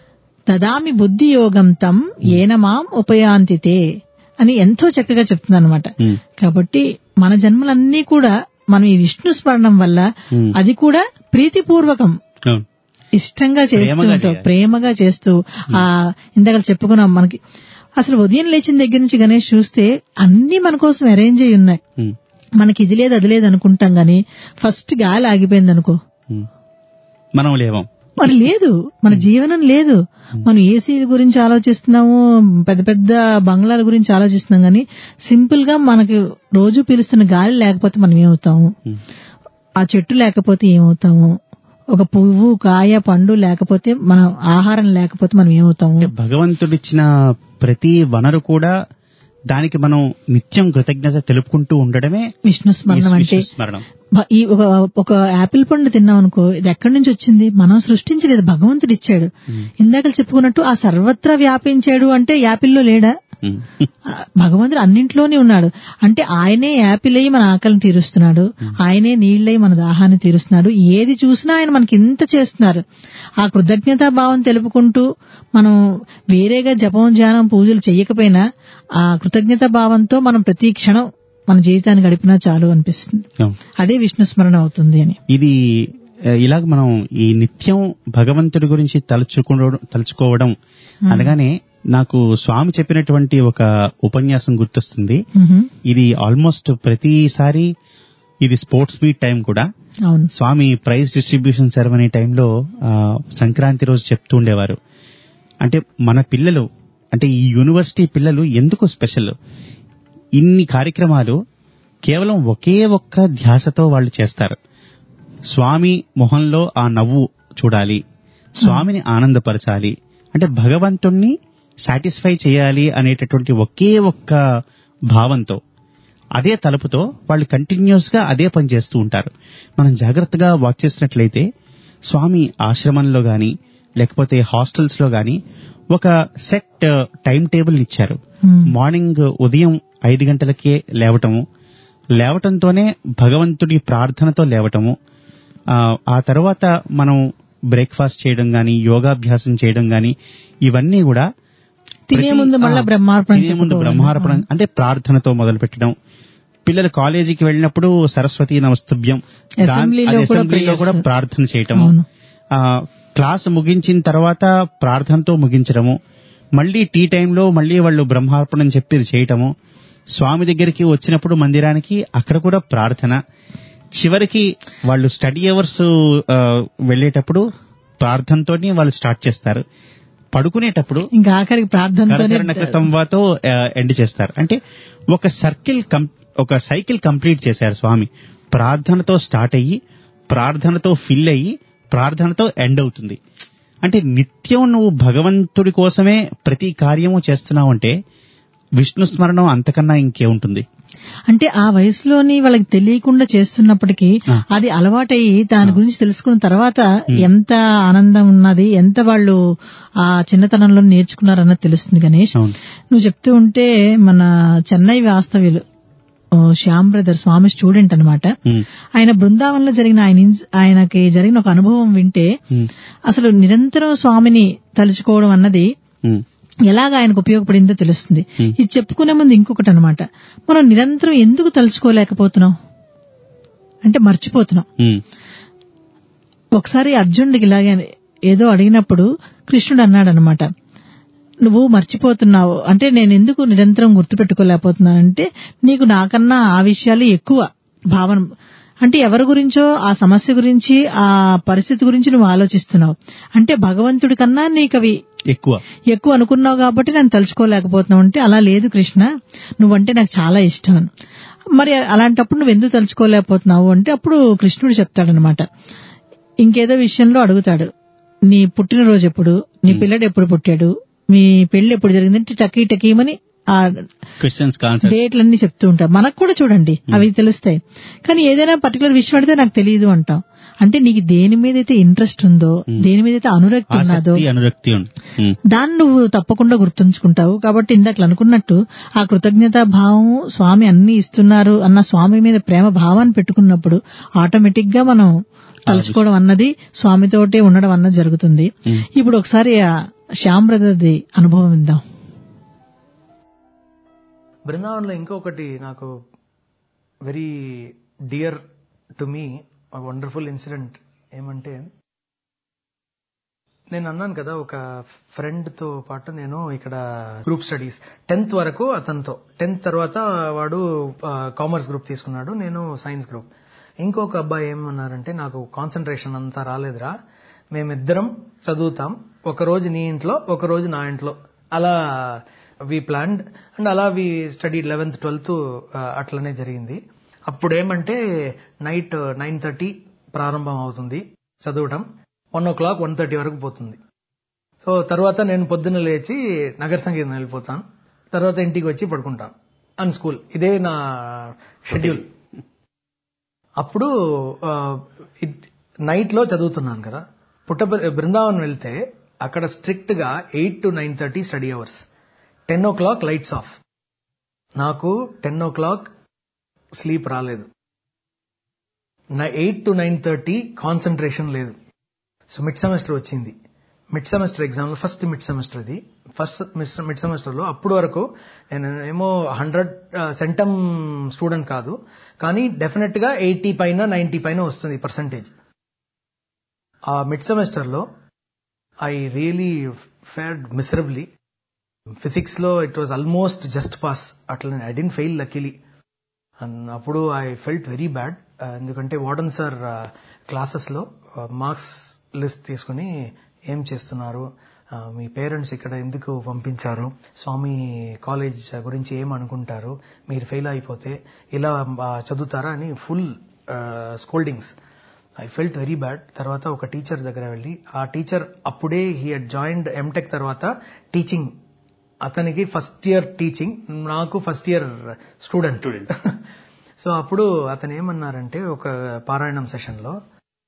దదామి బుద్ధి యోగం తం ఏన మాం ఉపయాంతితే అని ఎంతో చక్కగా చెప్తుంది అనమాట. ఉమ్, కాబట్టి మన జన్మలన్నీ కూడా మనం ఈ విష్ణు స్మరణం వల్ల ఉమ్, అది కూడా ప్రీతిపూర్వకం, అవును. ఇష్టంగా చేస్తూ ప్రేమగా ఉంటాం, చేయాలి. ప్రేమగా చేస్తూ. ఆ ఇందాక చెప్పుకున్నాం, మనకి అసలు ఉదయం లేచిన దగ్గర నుంచి గణేష్ చూస్తే అన్ని మన కోసం అరేంజ్ అయి ఉన్నాయి. ఉమ్, మనకి ఇది లేదు అది లేదు అనుకుంటాం గానీ ఫస్ట్ గాలి ఆగిపోయింది అనుకో, ఉమ్. మనం లేవం. మరి లేదు, మన జీవనం లేదు. మనం ఏసీ గురించి ఆలోచిస్తున్నాము, పెద్ద పెద్ద బంగ్లాల గురించి ఆలోచిస్తున్నాం గానీ సింపుల్ గా మనకి రోజు పీలుస్తున్న గాలి లేకపోతే మనం ఏమవుతాము? ఉమ్, ఆ చెట్టు లేకపోతే ఏమవుతాము? ఒక పువ్వు కాయ పండు లేకపోతే మనం ఆహారం లేకపోతే మనం ఏమవుతాము? భగవంతుడిచ్చిన ప్రతి వనరు కూడా దానికి మనం నిత్యం కృతజ్ఞత తెలుపుకుంటూ ఉండడమే విష్ణు స్మరణం ఈ అంటే. విష్ణు స్మరణం. భ- ఈ ఒక ఒక యాపిల్ పండు తిన్నాం అనుకో, ఇది ఎక్కడి నుంచి వచ్చింది? మనం సృష్టించలేదు, భగవంతుడు ఇచ్చాడు. ఇందాక చెప్పుకున్నట్టు ఆ సర్వత్రా వ్యాపించాడు అంటే యాపిల్లో లేడా? ఉమ్, ఆ, భగవంతుడు అన్నింట్లోనే ఉన్నాడు. అంటే ఆయనే యాపిల్ అయ్యి మన ఆకలిని తీరుస్తున్నాడు, ఆయనే నీళ్ళై మన దాహాన్ని తీరుస్తున్నాడు. ఏది చూసినా ఆయన మనకి ఇంత చేస్తున్నారు. ఆ కృతజ్ఞతా భావం తెలుపుకుంటూ మనం వేరేగా జపం ధ్యానం పూజలు చెయ్యకపోయినా ఆ కృతజ్ఞతా భావంతో మనం ప్రతి క్షణం మన జీవితాన్ని గడిపినా చాలు అనిపిస్తుంది. అవును. అదే విష్ణు స్మరణ అవుతుంది అని. ఇది ఆ, ఇలాగ మనం ఈ నిత్యం భగవంతుడి గురించి తలుచుకోవడం తలుచుకోవడం అనగానే నాకు స్వామి చెప్పినటువంటి ఒక ఉపన్యాసం గుర్తొస్తుంది. మ్హూ. ఇది ఆల్మోస్ట్ ప్రతిసారి ఇది స్పోర్ట్స్ మీట్ టైం కూడా. అవును. స్వామి ప్రైజ్ డిస్ట్రిబ్యూషన్ సెరమనీ టైంలో ఆ, సంక్రాంతి రోజు చెప్తూ ఉండేవారు. అంటే మన పిల్లలు, అంటే ఈ యూనివర్సిటీ పిల్లలు ఎందుకు స్పెషల్? ఇన్ని కార్యక్రమాలు కేవలం ఒకే ఒక్క ధ్యాసతో వాళ్ళు చేస్తారు. స్వామి మొహంలో ఆ నవ్వు చూడాలి, స్వామిని ఆనందపరచాలి, అంటే భగవంతుణ్ణి సాటిస్ఫై చేయాలి అనేటటువంటి ఒకే ఒక్క భావంతో, అదే తలుపుతో వాళ్ళు కంటిన్యూస్ గా అదే పని చేస్తూ ఉంటారు. మనం జాగ్రత్తగా వాచ్ చేసినట్లయితే స్వామి ఆశ్రమంలో గాని లేకపోతే హాస్టల్స్ లో గాని ఒక సెట్ టైం టేబుల్ ఇచ్చారు. Hmm. మార్నింగ్ ఉదయం ఐదు గంటలకే లేవటము, లేవటంతోనే భగవంతుడి ప్రార్థనతో లేవటము, ఆ, ఆ తర్వాత మనం బ్రేక్ఫాస్ట్ చేయడం గాని యోగాభ్యాసం చేయడం గాని ఇవన్నీ కూడా తినే ప్రతి- ముందు మళ్ళా ఆ, బ్రహ్మార్పణ తినే ముందు చెప్పుకోవాలి. బ్రహ్మార్పణ అంటే ప్రార్థనతో మొదలు పెట్టడం. పిల్లలు కాలేజీకి వెళ్ళినప్పుడు సరస్వతి నమస్తుభ్యం, దాన్- అసెంబ్లీలో అది కూడా అసెంబ్లీలో కూడా prayers. ప్రార్థన చేయటము, అవును. ఆ, క్లాస్ ముగించిన తర్వాత ప్రార్థనతో ముగించడము, మళ్ళీ టీ టైంలో మళ్ళీ వాళ్ళు బ్రహ్మార్పణం చెప్పి ఇది చేయటము, స్వామి దగ్గరికి వచ్చినప్పుడు మందిరానికి అక్కడ కూడా ప్రార్థన, చివరికి వాళ్ళు స్టడీ అవర్స్ వెళ్ళేటప్పుడు ప్రార్థనతోనే వాళ్ళు స్టార్ట్ చేస్తారు, పడుకునేటప్పుడు ఇంకా ఆఖరికి ప్రార్థనతోనే కరచరణ కృతంవాతో ఎండ్ చేస్తారు. అంటే ఒక సర్కిల్ కం- ఒక సైకిల్ కంప్లీట్ చేశారు స్వామి. ప్రార్థనతో స్టార్ట్ అయ్యి ప్రార్థనతో ఫిల్ అయ్యి ప్రార్థనతో ఎండ్ అవుతుంది. అంటే నిత్యం నువ్వు భగవంతుడి కోసమే ప్రతి కార్యము చేస్తున్నావు అంటే విష్ణు స్మరణం అంతకన్నా ఇంకేముంటుంది? అంటే ఆ వయసులోని వాళ్ళకి తెలియకుండా చేస్తున్నప్పటికీ ఆ. అది అలవాటయ్యి దాని గురించి తెలుసుకున్న తర్వాత ఎంత ఆనందం ఉన్నది, ఎంత వాళ్ళు ఆ చిన్నతనంలో నేర్చుకున్నారన్నది తెలుస్తుంది. గణేష్, అవును. నువ్వు చెప్తూ ఉంటే మన చెన్నై వాస్తవ్యులు oh, Shyam brother Swami student అన్నమాట. ఉమ్, ఆయన బృందావనంలో జరిగిన ఆయన ఇన్స్- ఆయనకి జరిగిన ఒక అనుభవం వింటే ఉమ్, అసలు నిరంతరం స్వామిని తలుచుకోవడం అన్నది ఉమ్, ఎలాగ ఆయనకు ఉపయోగపడిందో తెలుస్తుంది. Hmm. ఇది చెప్పుకునే ముందు ఇంకొకటి అనమాట, మనం నిరంతరం ఎందుకు తలుచుకోలేకపోతున్నాం అంటే మర్చిపోతున్నాం. ఉమ్, ఒకసారి అర్జునుడికి ఇలాగే ఏదో అడిగినప్పుడు కృష్ణుడు అన్నాడు అనమాట, నువ్వు మర్చిపోతున్నావు అంటే నేను ఎందుకు నిరంతరం గుర్తుపెట్టుకోలేకపోతున్నానంటే నీకు నాకన్నా ఆ విషయాలు ఎక్కువ భావన అంటే ఎవరి గురించో ఆ సమస్య గురించి ఆ పరిస్థితి గురించి నువ్వు ఆలోచిస్తున్నావు. అంటే భగవంతుడి కన్నా నీకు అవి ఎక్కువ ఎక్కువ అనుకున్నావు కాబట్టి నన్ను తలుచుకోలేకపోతున్నావు. అంటే అలా లేదు కృష్ణ, నువ్వంటే నాకు చాలా ఇష్టం. మరి అలాంటప్పుడు నువ్వు ఎందుకు తలుచుకోలేకపోతున్నావు అంటే అప్పుడు కృష్ణుడు చెప్తాడనమాట. ఇంకేదో విషయంలో అడుగుతాడు, నీ పుట్టినరోజు ఎప్పుడు, నీ పిల్లడు ఎప్పుడు పుట్టాడు, మీ పెళ్లి ఎప్పుడు జరిగిందంటే టకీ టకీమని ఆ క్వశ్చన్స్ డేట్లన్నీ చెప్తూ ఉంటారు. మనకు కూడా చూడండి అవి తెలుస్తాయి. కానీ ఏదైనా పర్టికులర్ విషయం అడిగితే నాకు తెలియదు అంటాం. అంటే నీకు దేని మీద అయితే ఇంట్రెస్ట్ ఉందో, దేని మీద అయితే అనురక్తి ఉన్నదో అనురక్తి దాన్ని నువ్వు తప్పకుండా గుర్తుంచుకుంటావు. కాబట్టి ఇందాక అనుకున్నట్టు ఆ కృతజ్ఞతా భావం, స్వామి అన్ని ఇస్తున్నారు అన్న స్వామి మీద ప్రేమ భావాన్ని పెట్టుకున్నప్పుడు ఆటోమేటిక్ గా మనం తలుచుకోవడం అన్నది, స్వామితోటే ఉండడం అన్నది జరుగుతుంది. ఇప్పుడు ఒకసారి ఆ శ్యామ్ బ్రదర్ది అనుభవం విందాం. బృందావనంలో ఇంకొకటి నాకు very dear to me wonderful incident ఏమంటే, నేను అన్నాను కదా ఒక ఫ్రెండ్ తో పాటు నేను ఇక్కడ గ్రూప్ స్టడీస్ టెన్త్ వరకు అతనితో, టెన్త్ తర్వాత వాడు కామర్స్ గ్రూప్ తీసుకున్నాడు, నేను సైన్స్ గ్రూప్. ఇంకొక అబ్బాయి ఏమన్నారంటే, నాకు కాన్సన్ట్రేషన్ అంతా రాలేదురా, మేమిద్దరం చదువుతాం, ఒక రోజు నీ ఇంట్లో ఒక రోజు నా ఇంట్లో, అలా వి ప్లాన్డ్ అండ్ అలా వి స్టడీ లెవెన్త్ ట్వెల్త్ అట్లనే జరిగింది. అప్పుడు ఏమంటే నైట్ నైన్ థర్టీ ప్రారంభం అవుతుంది చదవటం, one o'clock one thirty వరకు పోతుంది. సో తర్వాత నేను పొద్దున్న లేచి నగర సంగీతం వెళ్ళిపోతాను, తర్వాత ఇంటికి వచ్చి పడుకుంటాను అన్ స్కూల్. ఇదే నా షెడ్యూల్. అప్పుడు నైట్ లో చదువుతున్నాను కదా. పుట్టపర్తి బృందావనం వెళ్తే అక్కడ స్ట్రిక్ట్ గా eight to nine thirty study hours, ten o'clock lights off. నాకు టెన్ ఓ క్లాక్ స్లీప్ రాలేదు, నా eight to nine thirty concentration లేదు. సో మిడ్ సెమిస్టర్ వచ్చింది, మిడ్ సెమిస్టర్ ఎగ్జామ్ లో ఫస్ట్ మిడ్ సెమిస్టర్ ఇది, ఫస్ట్ మిడ్ సెమిస్టర్ లో అప్పుడు వరకు నేను ఏమో హండ్రెడ్ సెంటమ్ స్టూడెంట్ కాదు, కానీ డెఫినెట్ గా ఎయిటీ పైన నైన్టీ పైన వస్తుంది పర్సంటేజ్. ఆ మిడ్ సెమిస్టర్ లో I really fared miserably. Physics లో it was almost just pass, అట్లా ఐ డెంట్ ఫెయిల్ లక్కీలీ. అప్పుడు ఐ ఫెల్ట్ వెరీ బ్యాడ్, ఎందుకంటే వార్డన్ సార్ క్లాసెస్ లో మార్క్స్ లిస్ట్ తీసుకుని ఏం చేస్తున్నారు, మీ పేరెంట్స్ ఇక్కడ ఎందుకు పంపించారు, స్వామి కాలేజ్ గురించి ఏం అనుకుంటారు, మీరు ఫెయిల్ అయిపోతే ఇలా చదువుతారా అని full scoldings. I felt very bad. తర్వాత ఒక టీచర్ దగ్గర వెళ్ళి, ఆ టీచర్ అప్పుడే హీ హెడ్ జాయిన్డ్ ఎంటెక్ తర్వాత టీచింగ్, అతనికి ఫస్ట్ ఇయర్ టీచింగ్, నాకు ఫస్ట్ ఇయర్ స్టూడెంట్. సో అప్పుడు అతను ఏమన్నారంటే ఒక పారాయణం సెషన్ లో,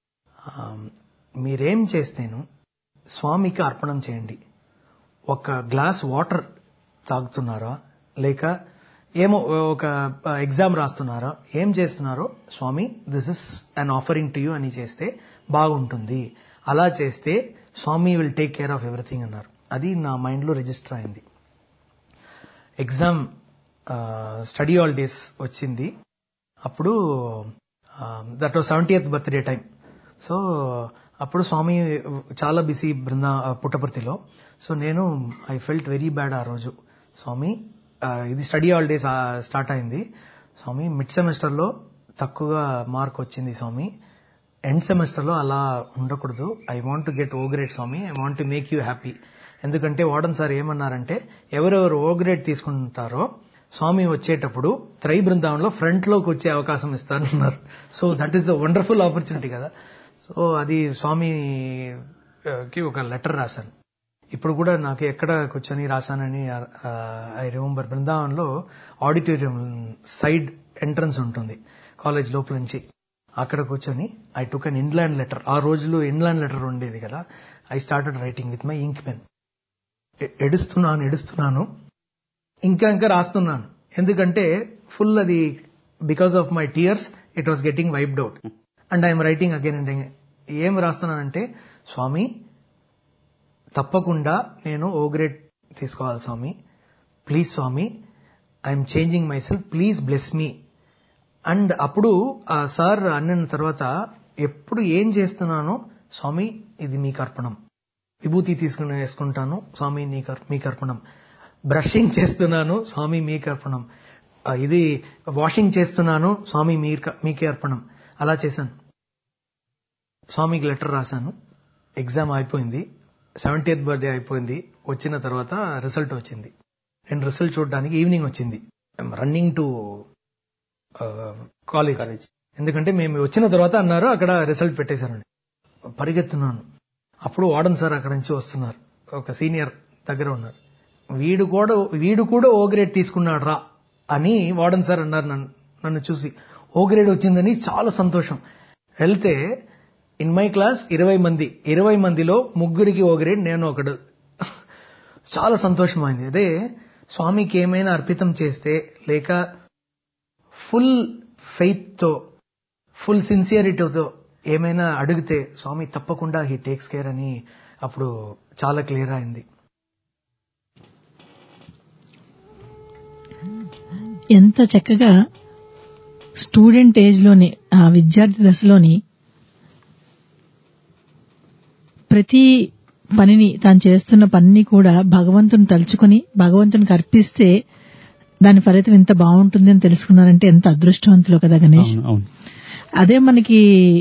మీరేం చేస్తేను స్వామికి అర్పణం చేయండి, ఒక గ్లాస్ వాటర్ తాగుతున్నారా లేక ఏమో ఒక ఎగ్జామ్ రాస్తున్నారా, ఏం చేస్తున్నారో Swami this is an offering to you అని చేస్తే బాగుంటుంది, అలా చేస్తే Swami will take care of everything అన్నారు. అది నా మైండ్ లో రిజిస్టర్ అయింది. ఎగ్జామ్ స్టడీ హాలిడేస్ వచ్చింది, అప్పుడు that was seventieth birthday time. So అప్పుడు స్వామి చాలా బిజీ బృందా పుట్టపర్తిలో. సో నేను ఐ ఫెల్ట్ వెరీ బ్యాడ్ ఆ రోజు. స్వామి ఇది స్టడీ హాలిడేస్ స్టార్ట్ అయింది, స్వామి మిడ్ సెమిస్టర్ లో తక్కువగా మార్క్ వచ్చింది స్వామి, ఎండ్ సెమిస్టర్ లో అలా ఉండకూడదు, I want to get O grade Swami, I want to make you happy. ఎందుకంటే వార్డన్ సార్ ఏమన్నారంటే, ఎవరెవరు ఓ గ్రేడ్ తీసుకుంటారో స్వామి వచ్చేటప్పుడు త్రై బృందావనంలో ఫ్రంట్ లోకి వచ్చే అవకాశం ఇస్తారన్నారు. So that is the wonderful opportunity కదా. సో అది స్వామికి ఒక లెటర్ రాశాను. ఇప్పుడు కూడా నాకు ఎక్కడ కూర్చొని రాశానని ఐ రిమెంబర్, బృందావనంలో ఆడిటోరియం సైడ్ ఎంట్రన్స్ ఉంటుంది కాలేజ్ లోపల నుంచి, అక్కడ కూర్చొని I took an inland letter. ఆ రోజులో ఇన్లాండ్ లెటర్ ఉండేది కదా. I started writing with my ink pen. ఎడుస్తున్నాను ఎడుస్తున్నాను ఇంకా ఇంకా రాస్తున్నాను, ఎందుకంటే ఫుల్ అది because of my tears it was getting wiped out and I'm writing again and again. ఏం రాస్తున్నానంటే, స్వామి తప్పకుండా నేను ఓ గ్రేడ్ తీసుకోవాలి Swami, please Swami, I'm changing myself, please bless me. And అప్పుడు ఆ సార్ అన్న తర్వాత ఎప్పుడు ఏం చేస్తున్నానో, స్వామి ఇది మీకు అర్పణం, విభూతి తీసుకుని వేసుకుంటాను స్వామి మీకు అర్పణం, బ్రషింగ్ చేస్తున్నాను స్వామి మీకు అర్పణం, ఇది వాషింగ్ చేస్తున్నాను స్వామి మీకే అర్పణం, అలా చేశాను. స్వామికి లెటర్ రాశాను. ఎగ్జామ్ అయిపోయింది. సెవెంటీయత్ బర్త్డే అయిపోయింది. వచ్చిన తర్వాత రిజల్ట్ వచ్చింది. నేను రిజల్ట్ చూడడానికి ఈవినింగ్ వచ్చింది. Running to college. ఎందుకంటే మేము వచ్చిన తర్వాత అన్నారు అక్కడ రిజల్ట్ పెట్టేశారండి. పరిగెత్తున్నాను. అప్పుడు వార్డెన్ సార్ అక్కడ నుంచి వస్తున్నారు. ఒక సీనియర్ దగ్గర ఉన్నారు. వీడు కూడా వీడు కూడా ఓ గ్రేడ్ తీసుకున్నాడు రా అని వార్డెన్ సార్ అన్నారు. నన్ను నన్ను చూసి ఓ గ్రేడ్ వచ్చిందని చాలా సంతోషం. వెళ్తే ఇన్ మై క్లాస్ ఇరవై మంది ఇరవై మందిలో ముగ్గురికి ఓ గ్రేడ్, నేను ఒకడు. చాలా సంతోషమైంది. అదే స్వామికి ఏమైనా అర్పితం చేస్తే లేక ఫుల్ ఫెయిత్ తో ఫుల్ సిన్సియరిటీతో ఏమైనా అడిగితే స్వామి తప్పకుండా హీ టేక్స్ కేర్ అని అప్పుడు చాలా క్లియర్ అయింది. ఎంత చక్కగా స్టూడెంట్ ఏజ్ లోని ఆ విద్యార్థి దశలోని ప్రతి పనిని తాను చేస్తున్న పనిని కూడా భగవంతుని తలుచుకుని భగవంతునికి అర్పిస్తే దాని ఫలితం ఎంత బాగుంటుంది అని తెలుసుకున్నారంటే ఎంత అదృష్టవంతులు కదా గణేష్. అదే మనకి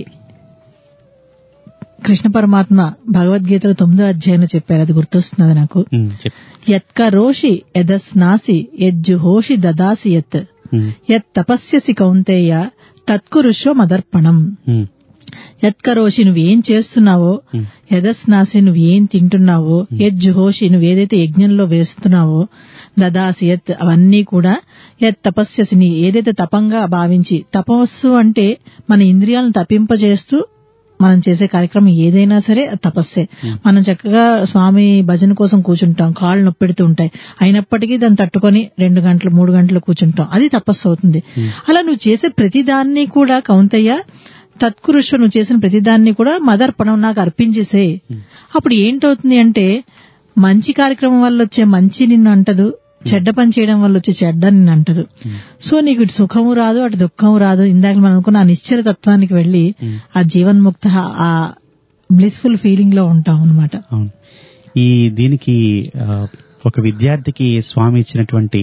కృష్ణ పరమాత్మ భగవద్గీతలో తొమ్మిదో అధ్యాయంలో చెప్పారు. అది గుర్తొస్తున్నది నాకు. యత్కరోషి యదస్నాసి యజ్జుహోషి దదాసి యత్ యత్ తపస్యసి కౌంతేయ తత్కురుష్వ మదర్పణం. యత్కరోషి నువ్వేం చేస్తున్నావో, యదస్నాసి నువ్వేం తింటున్నావో, యజ్జుహోషి నువ్వేదైతే యజ్ఞంలో వేస్తున్నావో, దదాసి యత్ అవన్నీ కూడా యత్ తపస్యసి నీ ఏదైతే తపంగా భావించి, తపస్సు అంటే మన ఇంద్రియాలను తప్పింపజేస్తూ మనం చేసే కార్యక్రమం ఏదైనా సరే తపస్సే. మనం చక్కగా స్వామి భజన కోసం కూర్చుంటాం, కాళ్ళు నొప్పెడుతూ ఉంటాయి, అయినప్పటికీ దాన్ని తట్టుకొని రెండు గంటలు మూడు గంటలు కూర్చుంటాం, అది తపస్సు అవుతుంది. అలా నువ్వు చేసే ప్రతిదాన్ని కూడా కౌంతయ్య తత్కురుష్వ, నువ్వు చేసిన ప్రతిదాన్ని కూడా మదర్పణం నాకు అర్పించేసే. అప్పుడు ఏంటవుతుంది అంటే మంచి కార్యక్రమం వల్ల వచ్చే మంచి నిన్ను అంటదు, చెడ్డ పని చేయడం వల్ల వచ్చే చెడ్డ నిన్ను అంటదు. సో నీకు ఇటు సుఖము రాదు అటు దుఃఖము రాదు. ఇందాక మనం అనుకున్న ఆ నిశ్చల తత్వానికి వెళ్లి ఆ జీవన్ముక్త ఆ బ్లిస్ఫుల్ ఫీలింగ్ లో ఉంటాం అనమాట. ఈ దీనికి ఒక విద్యార్థికి స్వామి ఇచ్చినటువంటి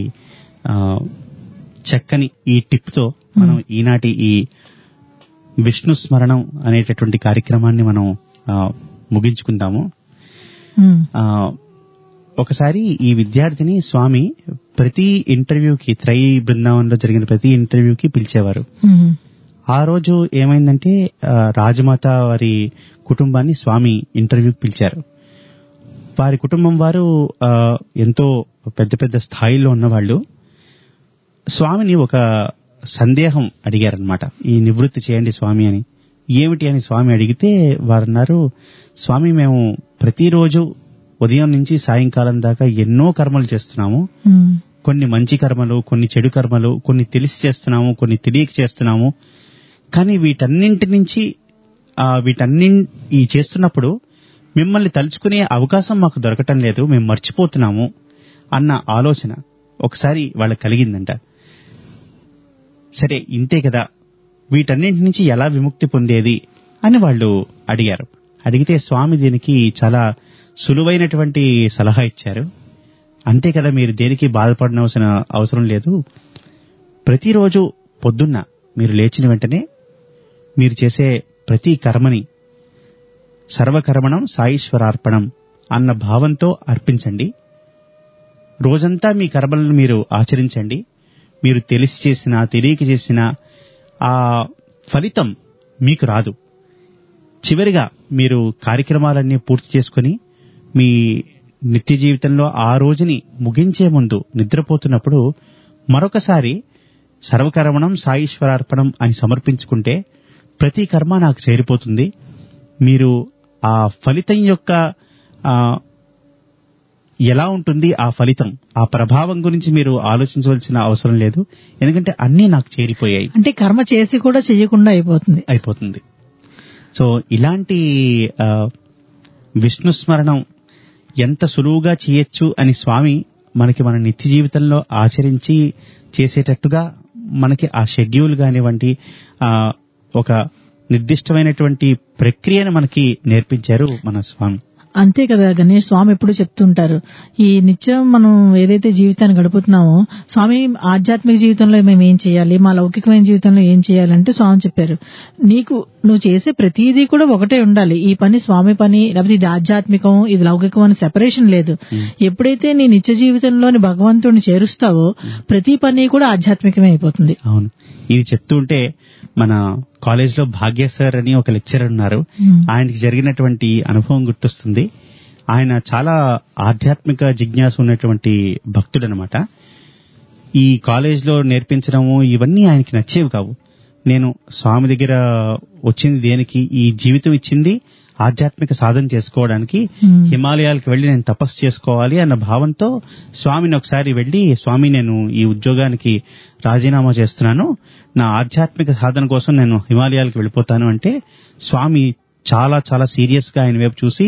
చక్కని ఈ టిప్ తో మనం ఈనాటి ఈ విష్ణు స్మరణం అనేటటువంటి కార్యక్రమాన్ని మనం ముగించుకుందాము. ఒకసారి ఈ విద్యార్థిని స్వామి ప్రతి ఇంటర్వ్యూకి, త్రై బృందావనంలో జరిగిన ప్రతి ఇంటర్వ్యూకి పిలిచేవారు. ఆ రోజు ఏమైందంటే రాజమాత వారి కుటుంబాన్ని స్వామి ఇంటర్వ్యూకి పిలిచారు. వారి కుటుంబం వారు ఎంతో పెద్ద పెద్ద స్థాయిలో ఉన్నవాళ్లు. స్వామిని ఒక సందేహం అడిగారనమాట, ఈ నివృత్తి చేయండి స్వామి అని. ఏమిటి అని స్వామి అడిగితే వారన్నారు, స్వామి మేము ప్రతిరోజు ఉదయం నుంచి సాయంకాలం దాకా ఎన్నో కర్మలు చేస్తున్నాము. కొన్ని మంచి కర్మలు, కొన్ని చెడు కర్మలు, కొన్ని తెలిసి చేస్తున్నాము, కొన్ని తెలియక చేస్తున్నాము. కానీ వీటన్నింటి నుంచి ఆ వీటన్ని ఈ చేస్తున్నప్పుడు మిమ్మల్ని తలుచుకునే అవకాశం మాకు దొరకటం లేదు, మేము మర్చిపోతున్నాము అన్న ఆలోచన ఒకసారి వాళ్ళకి కలిగిందంట. సరే ఇంతే కదా, వీటన్నింటి నుంచి ఎలా విముక్తి పొందేది అని వాళ్ళు అడిగారు. అడిగితే స్వామి దీనికి చాలా సులువైనటువంటి సలహా ఇచ్చారు. అంతే కదా, మీరు దేనికి బాధపడనవసరం అవసరం లేదు. ప్రతిరోజు పొద్దున్న మీరు లేచిన వెంటనే మీరు చేసే ప్రతి కర్మని సర్వకర్మణం సాయీశ్వరార్పణం అన్న భావంతో అర్పించండి. రోజంతా మీ కర్మలను మీరు ఆచరించండి. మీరు తెలిసి చేసినా తెలియక చేసినా ఆ ఫలితం మీకు రాదు. చివరిగా మీరు కార్యక్రమాలన్నీ పూర్తి చేసుకుని మీ నిత్య జీవితంలో ఆ రోజుని ముగించే ముందు నిద్రపోతున్నప్పుడు మరొకసారి సర్వకర్మణం సాయీశ్వరార్పణం అని సమర్పించుకుంటే ప్రతి కర్మ నాకు చేరిపోతుంది. మీరు ఆ ఫలితం యొక్క ఎలా ఉంటుంది, ఆ ఫలితం, ఆ ప్రభావం గురించి మీరు ఆలోచించవలసిన అవసరం లేదు, ఎందుకంటే అన్నీ నాకు చేరిపోయాయి. అంటే కర్మ చేసి కూడా చెయ్యకుండా అయిపోతుంది అయిపోతుంది సో ఇలాంటి విష్ణు స్మరణం ఎంత సులువుగా చేయొచ్చు అని స్వామి మనకి మన నిత్య జీవితంలో ఆచరించి చేసేటట్టుగా మనకి ఆ షెడ్యూల్ కానివ్వండి, ఆ ఒక నిర్దిష్టమైనటువంటి ప్రక్రియను మనకి నేర్పించారు మన స్వామి. అంతే కదా గణేష్, స్వామి ఎప్పుడు చెప్తుంటారు ఈ నిత్యం మనం ఏదైతే జీవితాన్ని గడుపుతున్నామో, స్వామి ఆధ్యాత్మిక జీవితంలో మేము ఏం చేయాలి, మా లౌకికమైన జీవితంలో ఏం చేయాలంటే స్వామి చెప్పారు, నీకు నువ్వు చేసే ప్రతిదీ కూడా ఒకటే ఉండాలి. ఈ పని స్వామి పని, లేకపోతే ఇది ఆధ్యాత్మికం ఇది లౌకికం అని సెపరేషన్ లేదు. ఎప్పుడైతే నీ నిత్య జీవితంలోని భగవంతుడిని చేరుస్తావో ప్రతి పని కూడా ఆధ్యాత్మికమే అయిపోతుంది. అవును, ఇది చెప్తుంటే మన కాలేజ్ లో భాగ్య సార్ అని ఒక లెక్చరర్ ఉన్నారు, ఆయనకి జరిగినటువంటి అనుభవం గుర్తొస్తుంది. ఆయన చాలా ఆధ్యాత్మిక జిజ్ఞాస ఉన్నటువంటి భక్తుడు అనమాట. ఈ కాలేజ్ లో నేర్పించడము ఇవన్నీ ఆయనకి నచ్చేవి కావు. నేను స్వామి దగ్గర వచ్చింది దేనికి, ఈ జీవితం ఇచ్చింది ఆధ్యాత్మిక సాధన చేసుకోవడానికి, హిమాలయాలకు వెళ్లి నేను తపస్సు చేసుకోవాలి అన్న భావంతో స్వామిని ఒకసారి వెళ్లి, స్వామి నేను ఈ ఉద్యోగానికి రాజీనామా చేస్తున్నాను, నా ఆధ్యాత్మిక సాధన కోసం నేను హిమాలయాలకు వెళ్ళిపోతాను అంటే స్వామి చాలా చాలా సీరియస్ గా ఆయన వైపు చూసి,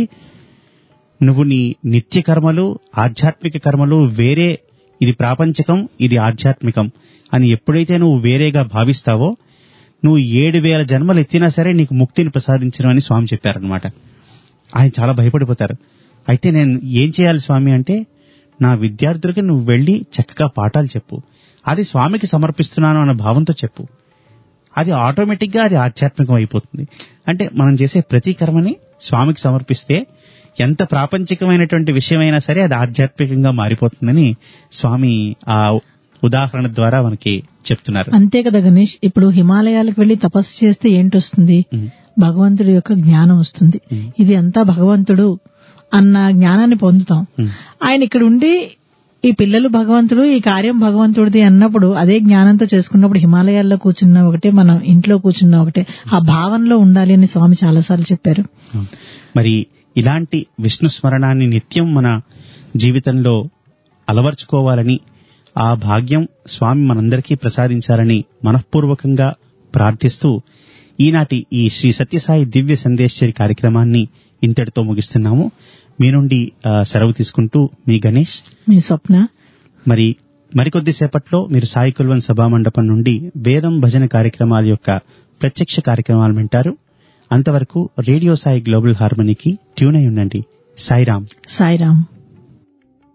నువ్వు నీ నిత్య కర్మలు ఆధ్యాత్మిక కర్మలు వేరే, ఇది ప్రాపంచికం ఇది ఆధ్యాత్మికం అని ఎప్పుడైతే నువ్వు వేరేగా భావిస్తావో నువ్వు ఏడు వేల జన్మలు ఎత్తినా సరే నీకు ముక్తిని ప్రసాదించడం అని స్వామి చెప్పారనమాట. ఆయన చాలా భయపడిపోతారు. అయితే నేను ఏం చేయాలి స్వామి అంటే, నా విద్యార్థులకి నువ్వు వెళ్లి చక్కగా పాఠాలు చెప్పు, అది స్వామికి సమర్పిస్తున్నాను అన్న భావంతో చెప్పు, అది ఆటోమేటిక్ గా అది ఆధ్యాత్మికం అయిపోతుంది. అంటే మనం చేసే ప్రతి కర్మని స్వామికి సమర్పిస్తే ఎంత ప్రాపంచికమైనటువంటి విషయమైనా సరే అది ఆధ్యాత్మికంగా మారిపోతుందని స్వామి ఆ ఉదాహరణ ద్వారా మనకి చెప్తున్నారు. అంతే కదా గణేష్, ఇప్పుడు హిమాలయాలకు వెళ్లి తపస్సు చేస్తే ఏంటొస్తుంది, భగవంతుడి యొక్క జ్ఞానం వస్తుంది. ఇది అంతా భగవంతుడు అన్న జ్ఞానాన్ని పొందుతాం. ఆయన ఇక్కడ ఉండి ఈ పిల్లలు భగవంతుడు, ఈ కార్యం భగవంతుడిది అన్నప్పుడు అదే జ్ఞానంతో చేసుకున్నప్పుడు హిమాలయాల్లో కూర్చున్న ఒకటే, మనం ఇంట్లో కూర్చున్న ఒకటే, ఆ భావనలో ఉండాలి అని స్వామి చాలాసార్లు చెప్పారు. మరి ఇలాంటి విష్ణు స్మరణాన్ని నిత్యం మన జీవితంలో అలవర్చుకోవాలని, ఆ భాగ్యం స్వామి మనందరికీ ప్రసాదించాలని మనఃపూర్వకంగా ప్రార్థిస్తూ ఈనాటి ఈ శ్రీ సత్యసాయి దివ్య సందేశ్వరి కార్యక్రమాన్ని ఇంతటితో ముగిస్తున్నాము. మీ నుండి సెలవు తీసుకుంటూ మీ గణేష్, మీ స్వప్న. మరి మరికొద్దిసేపట్లో మీరు సాయి కుల్వన్ సభామండపం నుండి వేదం భజన కార్యక్రమాల యొక్క ప్రత్యక్ష కార్యక్రమాలు వింటారు. అంతవరకు రేడియో సాయి గ్లోబల్ హార్మనీకి ట్యూన్ అయి ఉండండి. సాయిరాం. సాయిరాం.